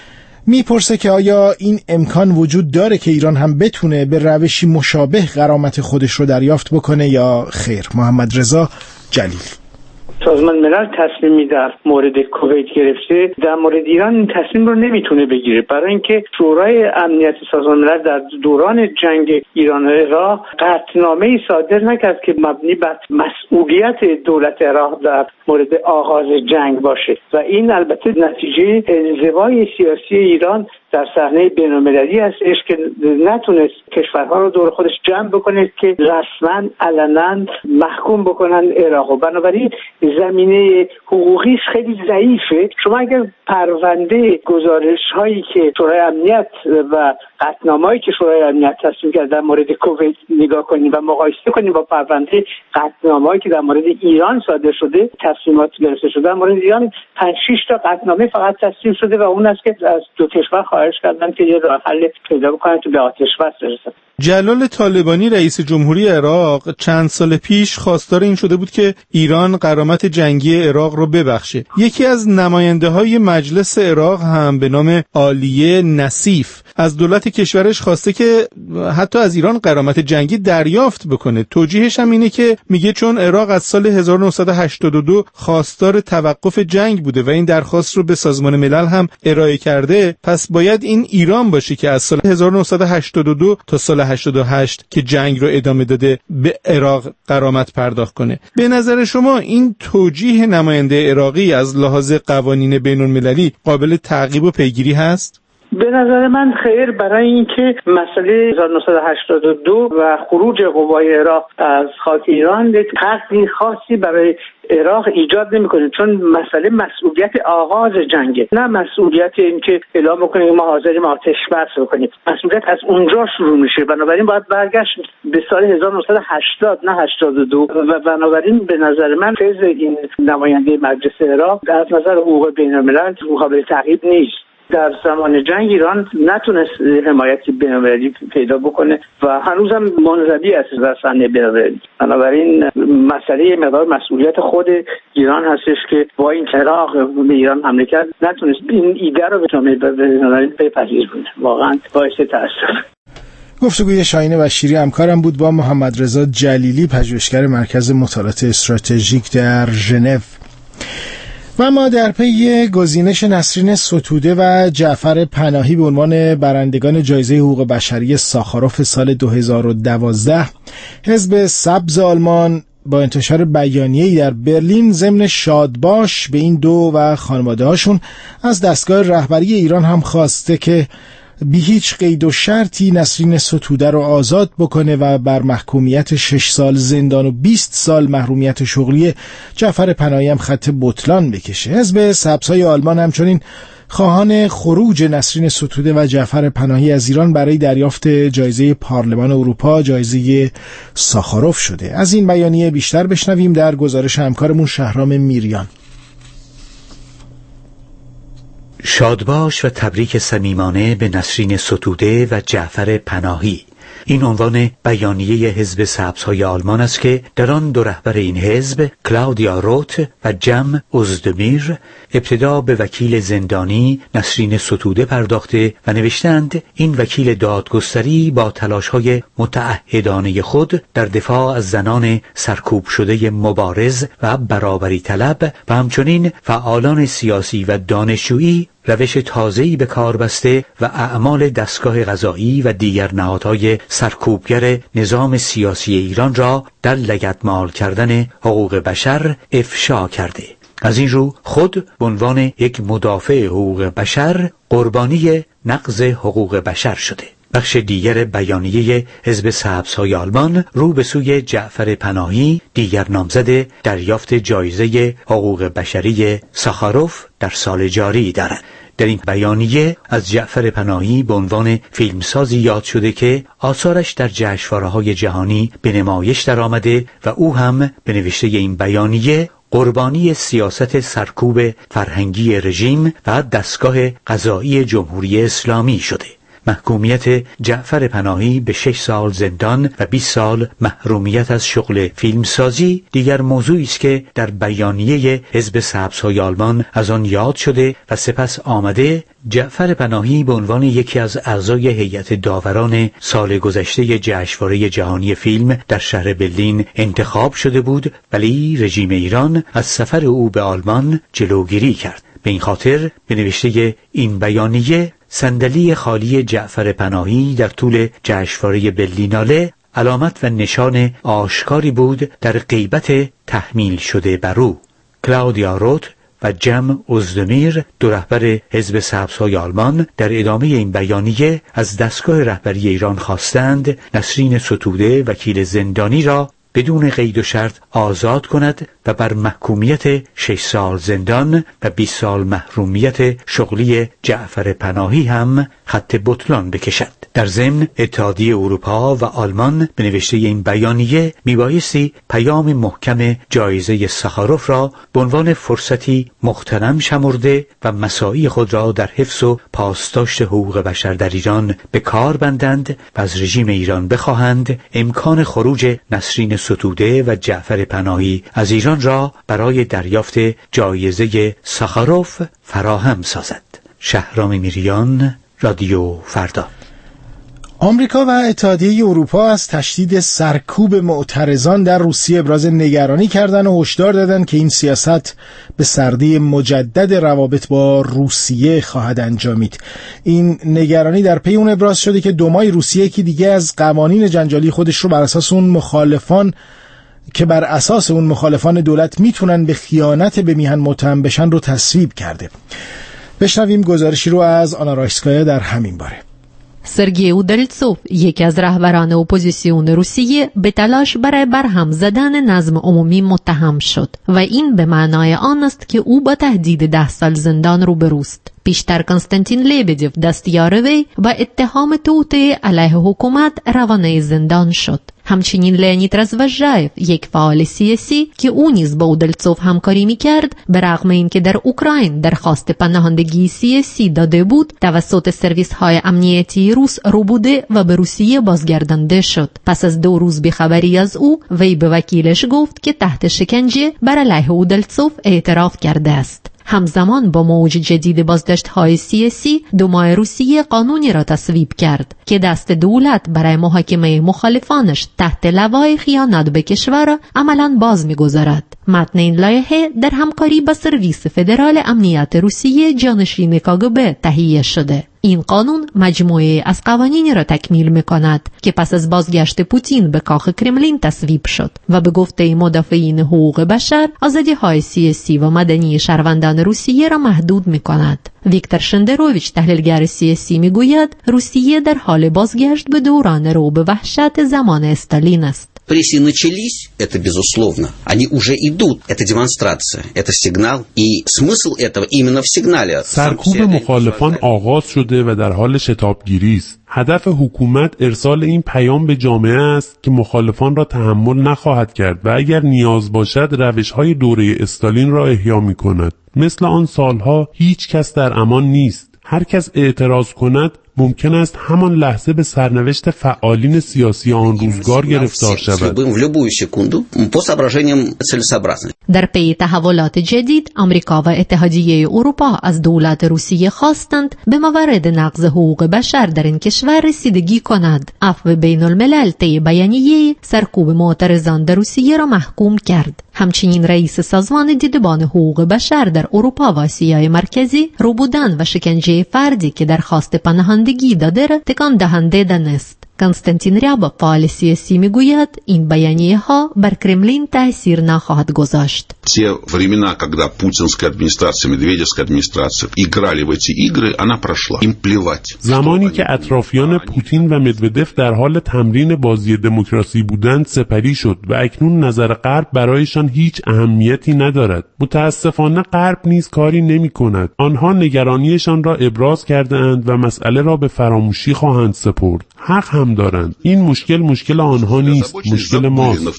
میپرسه که آیا این امکان وجود داره که ایران هم بتونه به روشی مشابه غرامت خودش رو دریافت بکنه یا خیر؟ محمد رضا جلیلی: سازمان ملل تصمیمی در مورد کویت گرفته، در مورد ایران این تصمیم رو نمیتونه بگیره، برای اینکه شورای امنیت سازمان ملل در دوران جنگ ایران و عراق قطعنامه‌ای صادر نکرد که مبنی بر مسئولیت دولت عراق در مورد آغاز جنگ باشه و این البته نتیجه انزوای سیاسی ایران در صحنه بین‌المللی هستش که نتونست کشورها رو دور خودش جمع بکنه که رسما علنا محکوم بکنن عراق و بنابراین زمینه حقوقیش خیلی ضعیفه. شما اگر پرونده گزارش هایی که شورای امنیت و قطعنامه‌ای که شورای امنیت تصمیم کرد در مورد کویت نگاه کنید و مقایسه کنید با پرونده قطعنامه‌ای که در مورد ایران صادر شده، تصمیمات گرفته شده در مورد ایران پنج شش تا قطعنامه فقط تصمیم شده و اون است که از دو کشور خواهش کردن که یه راه حل پیدا بکنن که به آتش بس برسن. جلال طالبانی رئیس جمهوری عراق چند سال پیش خواستار این شده بود که ایران غرامت جنگی عراق رو ببخشه. یکی از نماینده های مجلس عراق هم به نام عالیه نصیف از دولت کشورش خواسته که حتی از ایران غرامت جنگی دریافت بکنه. توجیهش هم اینه که میگه چون عراق از سال هزار و نهصد و هشتاد و دو خواستار توقف جنگ بوده و این درخواست رو به سازمان ملل هم ارائه کرده، پس باید این ایران باشه که از سال هزار و نهصد و هشتاد و دو تا سال هشتاد و هشت که جنگ رو ادامه داده به عراق غرامت پرداخت کنه. به نظر شما این توجیه نماینده عراقی از لحاظ قوانین بین‌المللی قابل تعقیب و پیگیری هست؟ به نظر من خیر، برای اینکه مسئله هزار و نهصد و هشتاد و دو و خروج قوای عراق از خاک ایران تغییر خاصی برای عراق ایجاد نمی‌کنه، چون مسئله مسئولیت آغاز جنگه، نه مسئولیت این که اعلام بکنیم ما حاضریم آتش بس بکنیم. مسئولیت از اونجا شروع میشه، بنابراین باید برگشت به سال هزار و نهصد و هشتاد نه هشتاد و دو و بنابراین به نظر من فیض این نماینده مجلس عراق از نظر حقوق بین‌الملل قابل تعقیب نیست. در زمان جنگ ایران نتونست حمایتی بین‌المللی پیدا بکنه و هنوزم منزوی است در صحنه بین‌المللی. بنابراین مسئله مقدار مسئولیت خود ایران هستش که با این عراق به ایران حمله کرد نتونست این ایده رو به جامعه بین‌المللی بپذیره. واقعا باعث تأسف. گفتگوی شاهین بشیری همکارم بود با محمد رضا جلیلی پژوهشگر مرکز مطالعات استراتژیک در ژنو. و ما در پی گزینش نسرین ستوده و جعفر پناهی به عنوان برندگان جایزه حقوق بشری ساخاروف سال دو هزار و دوازده، حزب سبز آلمان با انتشار بیانیه‌ای در برلین ضمن شادباش به این دو و خانواده‌هاشون از دستگاه رهبری ایران هم خواسته که بی هیچ قید و شرطی نسرین ستوده رو آزاد بکنه و بر محکومیت شش سال زندان و بیست سال محرومیت شغلی جعفر پناهی هم خط بطلان بکشه. حزب سبزهای آلمان همچنین خواهان خروج نسرین ستوده و جعفر پناهی از ایران برای دریافت جایزه پارلمان اروپا، جایزه ساخاروف شده. از این بیانیه بیشتر بشنویم در گزارش همکارمون شهرام میریان. شادباش و تبریک صمیمانه به نسرین ستوده و جعفر پناهی. این عنوان بیانیه حزب سبزهای آلمان است که در آن دو رهبر این حزب، کلاودیا روت و جم اوزدمیر، ابتدا به وکیل زندانی نسرین ستوده پرداخته و نوشتند این وکیل دادگستری با تلاش‌های متعهدانه خود در دفاع از زنان سرکوب شده مبارز و برابری طلب و همچنین فعالان سیاسی و دانشجویی روش تازه‌ای به کار بسته و اعمال دستگاه قضایی و دیگر نهادهای سرکوبگر نظام سیاسی ایران را در لگدمال کردن حقوق بشر افشا کرده. از این رو خود به عنوان یک مدافع حقوق بشر قربانی نقض حقوق بشر شده. بخش دیگر بیانیه حزب سبزهای آلمان رو به سوی جعفر پناهی، دیگر نامزد دریافت جایزه حقوق بشری ساخاروف در سال جاری دارد. در این بیانیه از جعفر پناهی به عنوان فیلمسازی یاد شده که آثارش در جشنواره‌های جهانی به نمایش درآمده و او هم به نوشته این بیانیه قربانی سیاست سرکوب فرهنگی رژیم و دستگاه قضایی جمهوری اسلامی شده. محکومیت جعفر پناهی به شش سال زندان و بیست سال محرومیت از شغل فیلمسازی دیگر موضوعی است که در بیانیه حزب سبزهای آلمان از آن یاد شده و سپس آمده جعفر پناهی به عنوان یکی از اعضای هیئت داوران سال گذشته جشنواره جهانی فیلم در شهر برلین انتخاب شده بود، ولی رژیم ایران از سفر او به آلمان جلوگیری کرد. به این خاطر به نوشته این بیانیه صندلی خالی جعفر پناهی در طول جشنواره برلیناله علامت و نشان آشکاری بود در غیبت تحمیل شده بر او. کلاودیا روت و جم اوزدمیر، دو رهبر حزب سبزهای آلمان، در ادامه این بیانیه از دستگاه رهبری ایران خواستند نسرین ستوده، وکیل زندانی را بدون قید و شرط آزاد کند و بر محکومیت شش سال زندان و بیست سال محرومیت شغلی جعفر پناهی هم خط بطلان بکشد. در ضمن اتحادیه اروپا و آلمان به نوشته این بیانیه میبایستی پیام محکم جایزه ساخاروف را به عنوان فرصتی مغتنم شمرده و مساعی خود را در حفظ و پاسداشت حقوق بشر در ایران به کار بندند و از رژیم ایران بخواهند امکان خروج نسرین ستوده و جعفر پناهی از ایران را برای دریافت جایزه ساخاروف فراهم سازد. شهرام میریان، رادیو فردا. آمریکا و اتحادیه اروپا از تشدید سرکوب معترضان در روسیه ابراز نگرانی کردند و هشدار دادند که این سیاست به سردی مجدد روابط با روسیه خواهد انجامید. این نگرانی در پی اون ابراز شده که دو ماه روسیه که دیگه از قوانین جنجالی خودش رو بر اساس اون مخالفان که بر اساس اون مخالفان دولت میتونن به خیانت به میهن متهم بشن رو تصویب کرده. بشنویم گزارشی رو از آنا رایسکایا در همین باره. سرگئی اودالتسوف، یکی از رهبران اپوزیسیون روسیه، به تلاش برای برهم زدن نظم عمومی متهم شد و این به معنای آن است که او با تهدید ده سال زندان روبروست. پیشتر کنستانتین لیبدیف، دستیار وی، با اتهام توطئه علیه حکومت روانه زندان شد. همچنین لئونید رزوژایف، یک فعال سیاسی که او نیز با اودالتسوف همکاری می‌کرد، به رغم اینکه در اوکراین درخواست پناهندگی سیاسی داده بود، توسط سرویس‌های امنیتی روس ربوده و به روسیه بازگردانده شد. پس از دو روز بی‌خبری از او، وی به وکیلش گفت که تحت شکنجه بر علیه اودالتسوف اعتراف کرده است. همزمان با موج جدید بازداشت‌های سیاسی، دومای روسیه قانونی را تصویب کرد که دست دولت برای محاکمه مخالفانش تحت لوای خیانت به کشور عملاً باز می‌گذارد. متن این لایحه در همکاری با سرویس فدرال امنیت روسیه جانشین کاگبه تهیه شده. این قانون مجموعه از قوانینی را تکمیل می‌کند که پس از بازگشت پوتین به کاخ کرملین تصویب شد و به گفته مدافعین حقوق بشر آزادی‌های سیاسی و مدنی شهروندان روسیه را محدود می‌کند. ویکتور شندروویچ، تحلیلگر سیاسی، میگوید روسیه در حال بازگشت به دوران رعب وحشت زمان استالین است. Репрессии начались, это безусловно. Они уже идут. Это демонстрация, это сигнал. И смысл этого именно в сигнале. سرکوب مخالفان آغاز شده و در حال شتابگیری است. هدف حکومت ارسال این پیام به جامعه است که مخالفان را تحمل نخواهد کرد و اگر نیاز باشد روش‌های دوره استالین را احیا می‌کند. مثل آن سالها هیچ کس در امان نیست. هر کس اعتراض کند ممکن است همان لحظه به سرنوشت فعالین سیاسی آن روزگار گرفتار شود. در پی تحولات جدید، آمریکا و اتحادیه اروپا از دولت روسیه خواستند به موارد نقض حقوق بشر در این کشور رسیدگی کند. عفو بین الملل طی بیانیه سرکوب معترضان در روسیه را محکوم کرد. همچنین رئیس سازمان دیدبان حقوق بشر در اروپا و آسیای مرکزی رو بودن و شکنجه فردی که درخواست پناهندگی داده را تکان دهنده دانست. کنستانتین ریابا فعال سیاسی میگوید این بیانیه ها بر کرملین تاثیر نخواهد گذاشت. Те времена, когда путинская администрация, медведевская администрация играли в эти игры, она прошла. Им плевать. زمانی که اطرافیان پوتین و مدودف در حال تمرین بازی دموکراسی بودند سپری شد و اکنون نظر غرب برایشان هیچ اهمیتی ندارد. متاسفانه غرب نیز کاری نمی کند. آنها نگرانیشان را ابراز کرده اند و مسئله را به فراموشی خواهند سپرد. حق هم دارند. این مشکل مشکل آنها نیست، مشکل ماست.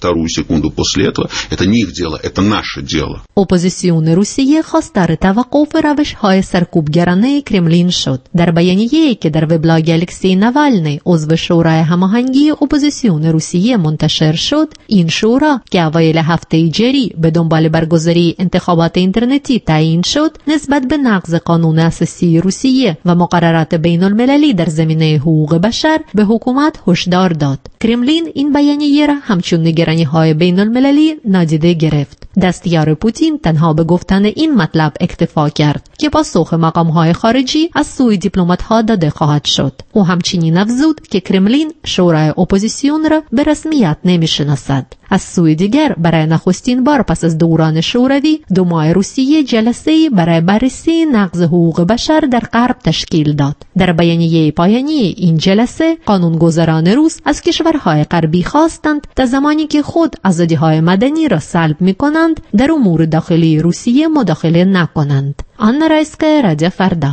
اپوزیسیون روسیه خواستار توقف روش‌های سرکوبگرانه کرملین شد. در بیانیه‌ای که در وبلاگ الکسی نوالنی عضو شورای هماهنگی اپوزیسیون روسیه منتشر شد، این شورا که اوایل هفته جاری به دنبال برگزاری انتخابات اینترنتی تعیین شد، نسبت به نقض قانون اساسی روسیه و مقررات بین المللی در زمینه حقوق بشر به حکومت هشدار داد. کرملین این بیانیه را همچون نگرانی‌های بین المللی نادیده گرفت. دستیار پوتین تنها به گفتن این مطلب اکتفا کرد که پاسخ مقام‌های خارجی از سوی دیپلمات‌ها داده خواهد شد. او همچنین افزود که کرملین شورای اپوزیسیون را به رسمیت نمی‌شناسد. از سوی دیگر برای نخستین بار پس از دوران شوروی دو ماه روسیه جلسه‌ای برای بررسی نقض حقوق بشر در غرب تشکیل داد. در بیانیه پایانی این جلسه قانونگذاران روس از کشورهای غربی خواستند تا زمانی که خود آزادی‌های مدنی را سلب می‌کنند در امور داخلی روسیه مداخله نکنند. آنا رایسکا، رادیو فردا.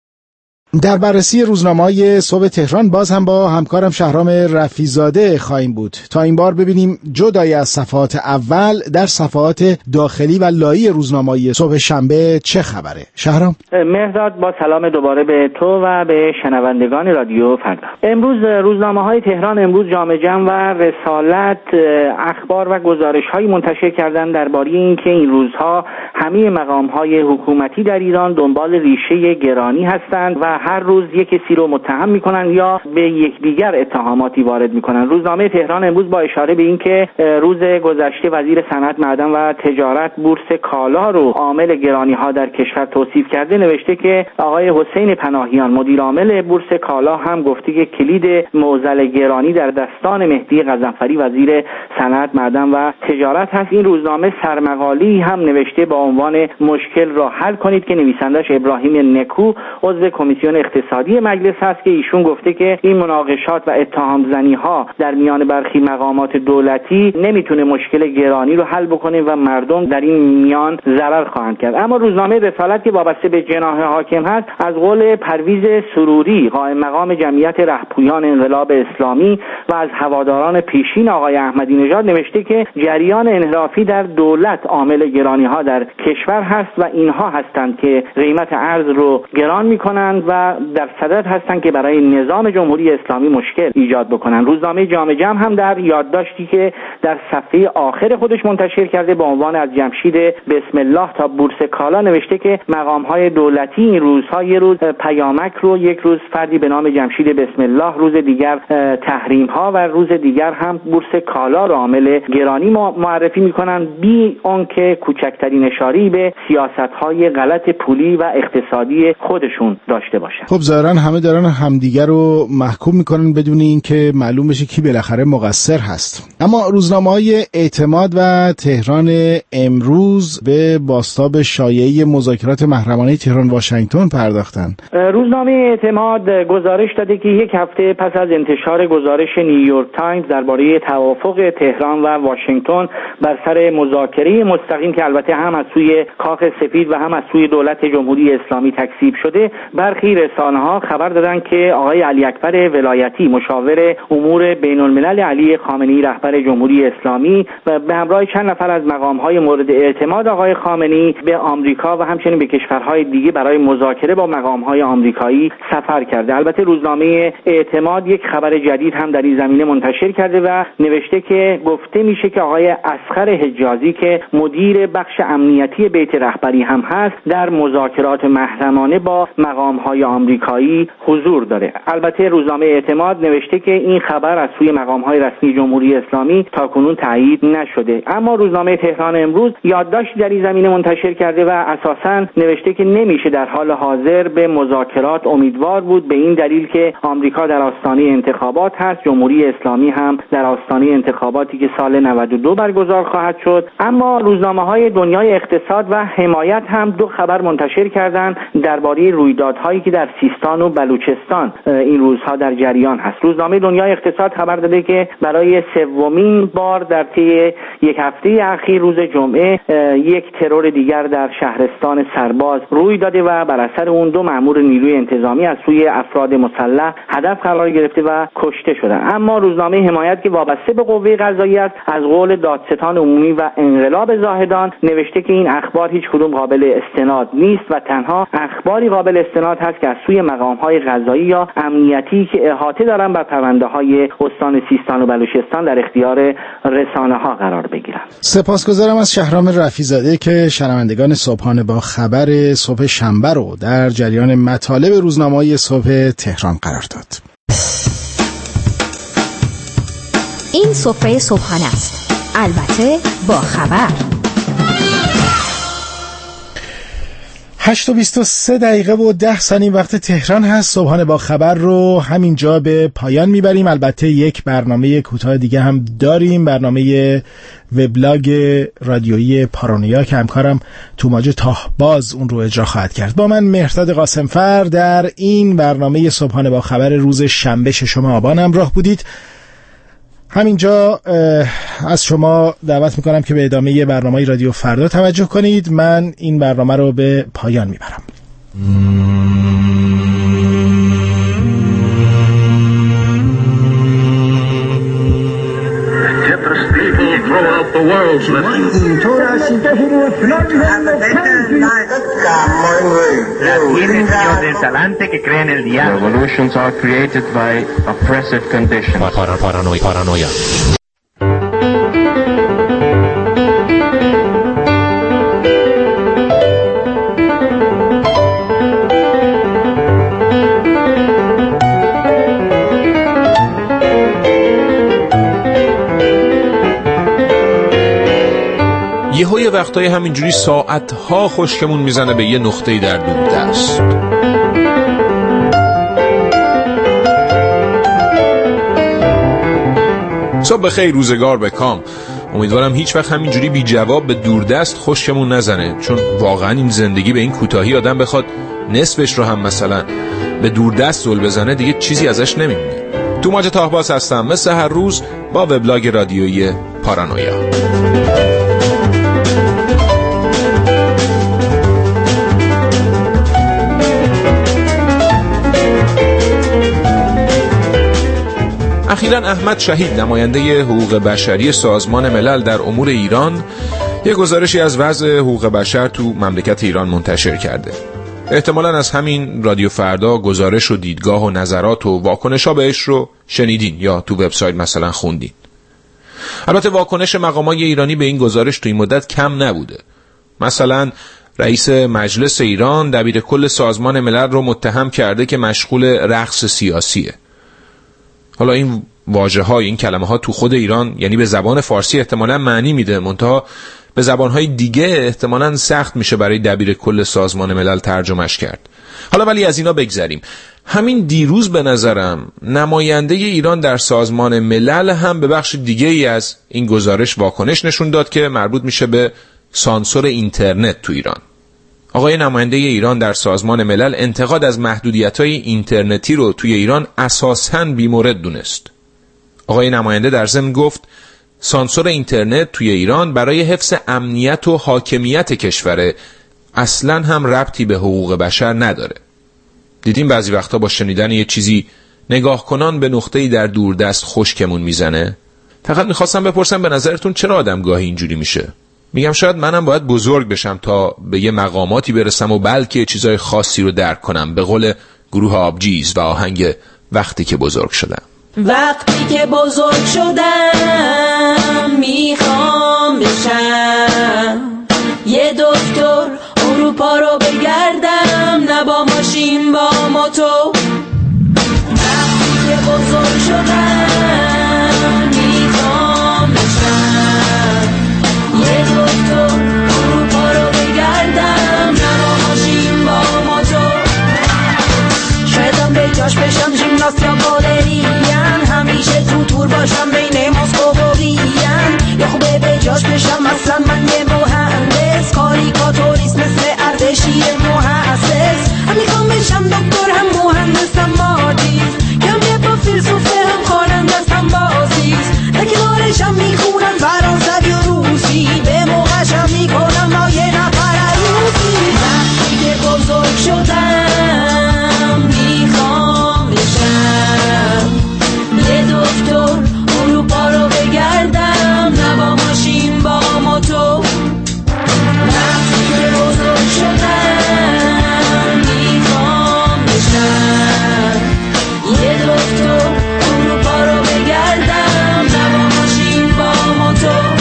در بررسی روزنامه‌های صبح تهران باز هم با همکارم شهرام رفیزاده خواهیم بود تا این بار ببینیم جدای از صفحات اول در صفحات داخلی و لایی روزنامه‌های صبح شنبه چه خبره. شهرام. مهرداد، با سلام دوباره به تو و به شنوندگان رادیو فردا. امروز روزنامه‌های تهران امروز جامع جمع و رسالت اخبار و گزارش‌هایی منتشر کردند درباره اینکه این روزها همه مقام‌های حکومتی در ایران دنبال ریشه گرانی هستند و هر روز یک کسی رو متهم میکنن یا به یکدیگر اتهاماتی وارد میکنن. روزنامه تهران امروز با اشاره به اینکه روز گذشته وزیر صنعت، معدن و تجارت بورس کالا رو عامل گرانی ها در کشور توصیف کرده، نوشته که آقای حسین پناهیان مدیر عامل بورس کالا هم گفته که کلید معضل گرانی در دستان مهدی غضنفری وزیر صنعت، معدن و تجارت هست. این روزنامه سرمقالی هم نوشته با عنوان مشکل را حل کنید که نویسندش ابراهیم نکو عضو کمیسیون اقتصادی مجلس هست که ایشون گفته که این مناقشات و اتهام زنی ها در میان برخی مقامات دولتی نمیتونه مشکل گرانی رو حل بکنه و مردم در این میان ضرر خواهند کرد. اما روزنامه رسالت که وابسته به جناح حاکم هست از قول پرویز سروری قائم مقام جمعیت رهپویان انقلاب اسلامی و از هواداران پیشین آقای احمدی نژاد نوشته که جریان انحرافی در دولت عامل گرانی ها در کشور هست و اینها هستند که قیمت ارز رو گران میکنند و در صدد هستند که برای نظام جمهوری اسلامی مشکل ایجاد بکنن. روزنامه جامع جمع هم در یادداشتی که در صفحه آخر خودش منتشر کرده با عنوان از جمشید بسم الله تا بورس کالا نوشته که مقام‌های دولتی این روزها یک روز پیامک رو، یک روز فردی به نام جمشید بسم الله، روز دیگر تحریم‌ها و روز دیگر هم بورس کالا رو عامل گرانی معرفی می‌کنن بی آنکه کوچکترین اشاره‌ای به سیاست‌های غلط پولی و اقتصادی خودشون داشته باشن. خب ظاهرا همه دارن همدیگر رو محکوم میکنن بدون اینکه معلوم بشه کی بالاخره مقصر هست. اما روزنامه‌های اعتماد و تهران امروز به بازتاب شایعه مذاکرات محرمانه تهران واشنگتن پرداختن. روزنامه اعتماد گزارش داده که یک هفته پس از انتشار گزارش نیویورک تایمز درباره توافق تهران و واشنگتن بر سر مذاکره مستقیم که البته هم از سوی کاخ سفید و هم از سوی دولت جمهوری اسلامی تکذیب شده، برخی رسانه‌ها خبر دادند که آقای علی اکبر ولایتی مشاور امور بین الملل علی خامنه‌ای رهبر جمهوری اسلامی و به همراه چند نفر از مقام‌های مورد اعتماد آقای خامنه‌ای به آمریکا و همچنین به کشورهای دیگه برای مذاکره با مقام‌های آمریکایی سفر کرده. البته روزنامه اعتماد یک خبر جدید هم در این زمینه منتشر کرده و نوشته که گفته میشه که آقای اصغر حجازی که مدیر بخش امنیتی بیت رهبری هم هست در مذاکرات محرمانه با مقام‌های آمریکایی حضور داره. البته روزنامه اعتماد نوشته که این خبر از سوی مقام‌های رسمی جمهوری اسلامی تاکنون تایید نشده، اما روزنامه تهران امروز یادداشتی در این زمینه منتشر کرده و اساساً نوشته که نمیشه در حال حاضر به مذاکرات امیدوار بود، به این دلیل که آمریکا در آستانه انتخابات هست، جمهوری اسلامی هم در آستانه انتخاباتی که سال نود و دو برگزار خواهد شد. اما روزنامه‌های دنیای اقتصاد و حمایت هم دو خبر منتشر کردند درباره رویدادهایی که در سیستان و بلوچستان این روزها در جریان هست. روزنامه دنیای اقتصاد خبر داده که برای سومین بار در طی یک هفته اخیر روز جمعه یک ترور دیگر در شهرستان سرباز روی داده و بر اثر اون دو مأمور نیروی انتظامی از سوی افراد مسلح هدف قرار گرفته و کشته شدند. اما روزنامه حمایت که وابسته به قوه قضاییه است از قول دادستان عمومی و انقلاب زاهدان نوشته که این اخبار هیچ کدوم قابل استناد نیست و تنها اخباری قابل استناد هست که از سوی مقام‌های قضایی یا امنیتی که احاطه دارن بر پرونده‌های استان سیستان و بلوچستان در اختیار رسانه‌ها قرار بگیرن. سپاسگزارم از شهرام رفیع‌زاده که شنوندگان صبحانه با خبر صبح شنبه رو در جریان مطالب روزنامه‌های صبح تهران قرار داد. این سفره صبحانه است، البته با خبر. هشت و بیست و سه دقیقه و ده ثانیه وقت تهران هست. صبحانه با خبر رو همینجا به پایان میبریم. البته یک برنامه کوتاه دیگه هم داریم، برنامه وبلاگ رادیویی پارانویا که همکارم توماج تاهباز اون رو اجرا خواهد کرد. با من مهرداد قاسمفر در این برنامه صبحانه با خبر روز شنبه ششم آبان همراه بودید. همینجا از شما دعوت میکنم که به ادامه برنامه رادیو فردا توجه کنید. من این برنامه رو به پایان میبرم. Revolutions are created by oppressive conditions. Paranoia. Paranoia. یهو یه وقتای همینجوری ساعتها خشکمون میزنه به یه نقطه‌ای در دوردست. صبح بخیر، روزگار بکام. امیدوارم هیچ وقت همینجوری بی جواب به دوردست خشکمون نزنه، چون واقعا این زندگی به این کوتاهی آدم بخواد نصفش رو هم مثلا به دوردست زل بزنه دیگه چیزی ازش نمیمونه. توماج تاهباز هستم مثل هر روز با وبلاگ رادیویی پارانویا. اخیراً احمد شهید، نماینده حقوق بشری سازمان ملل در امور ایران، یک گزارشی از وضع حقوق بشر تو مملکت ایران منتشر کرده. احتمالاً از همین رادیو فردا گزارش و دیدگاه و نظرات و واکنش‌ها بهش رو شنیدین یا تو وبسایت مثلا خوندین. البته واکنش مقامات ایرانی به این گزارش تو این مدت کم نبوده. مثلا رئیس مجلس ایران دبیر کل سازمان ملل رو متهم کرده که مشغول رقص سیاسیه. حالا این واژه‌ها، این کلمه‌ها تو خود ایران یعنی به زبان فارسی احتمالاً معنی میده، منتها به زبان‌های دیگه احتمالاً سخت میشه برای دبیر کل سازمان ملل ترجمهش کرد. حالا ولی از اینا بگذریم. همین دیروز به نظرم نماینده ایران در سازمان ملل هم به بخش دیگه ای از این گزارش واکنش نشون داد که مربوط میشه به سانسور اینترنت تو ایران. آقای نماینده ایران در سازمان ملل انتقاد از محدودیت‌های اینترنتی رو توی ایران اساساً بی‌مورد دونست. آقای نماینده در ضمن گفت سانسور اینترنت توی ایران برای حفظ امنیت و حاکمیت کشوره، اصلاً هم ربطی به حقوق بشر نداره. دیدیم بعضی وقتا با شنیدن یه چیزی نگاه کنان به نقطه‌ای در دوردست خشکمون میزنه. فقط میخواستم بپرسم به نظرتون چرا آدم گاهی اینجوری میشه؟ میگم شاید منم باید بزرگ بشم تا به یه مقاماتی برسم و بلکه چیزای خاصی رو درک کنم، به قول گروه آبجیز و آهنگ وقتی که بزرگ شدم. وقتی که بزرگ شدم میخوام بشم یه دکتر، اروپا رو بگردم، نه با ماشین با اصلا من یه مهندس کاریکاتوریست مثل اردشیر محسس هم میخوام بشم دکتر هم مهندسم مادیز کم یه با فیلسوفه هم خوانندست هم بازیز نکنارشم میخونم فرانسوی و روسی به موقعشم میکنم ما یه نفر عروسی وقتی که بزرگ شدم میخوام بشم یه دکتر اروپا رو بگردم نه با ماشین با موتور وقتی که بزرگ شدم میخوام بشم یه دکتر اروپا رو بگردم نه با ماشین با موتور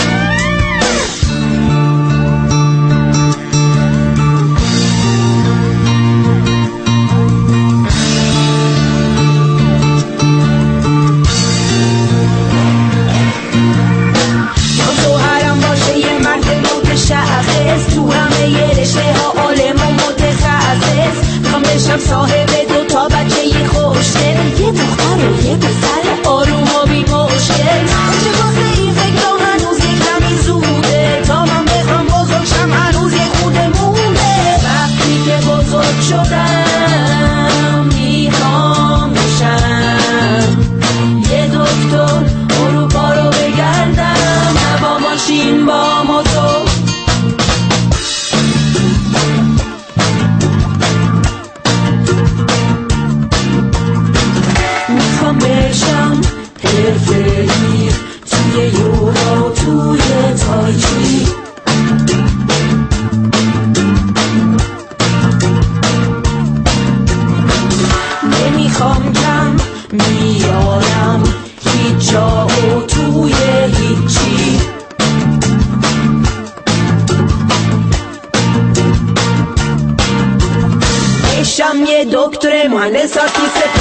شخص تو همه یه رشته ها عالم و متخصص میخوام بشم صاحب دو تا بچه یه خوشگل یه دختر و یه پسر آروم و بی مشکل چه واسه این فکر رو هنوز یک کمی زوده تا من بخوام بزرگ شم هنوز یه خود مونده وقتی که بزرگ شدم میخوام بشم یه دکتر اروپا رو بگردم نه با ماشین با موتور میخوام بشم حرفه‌ای توی یوگا توی تایچی نمیخوام کم میارم هیچ جا و توی هیچی بشم یه دکتر مهندس آرتیست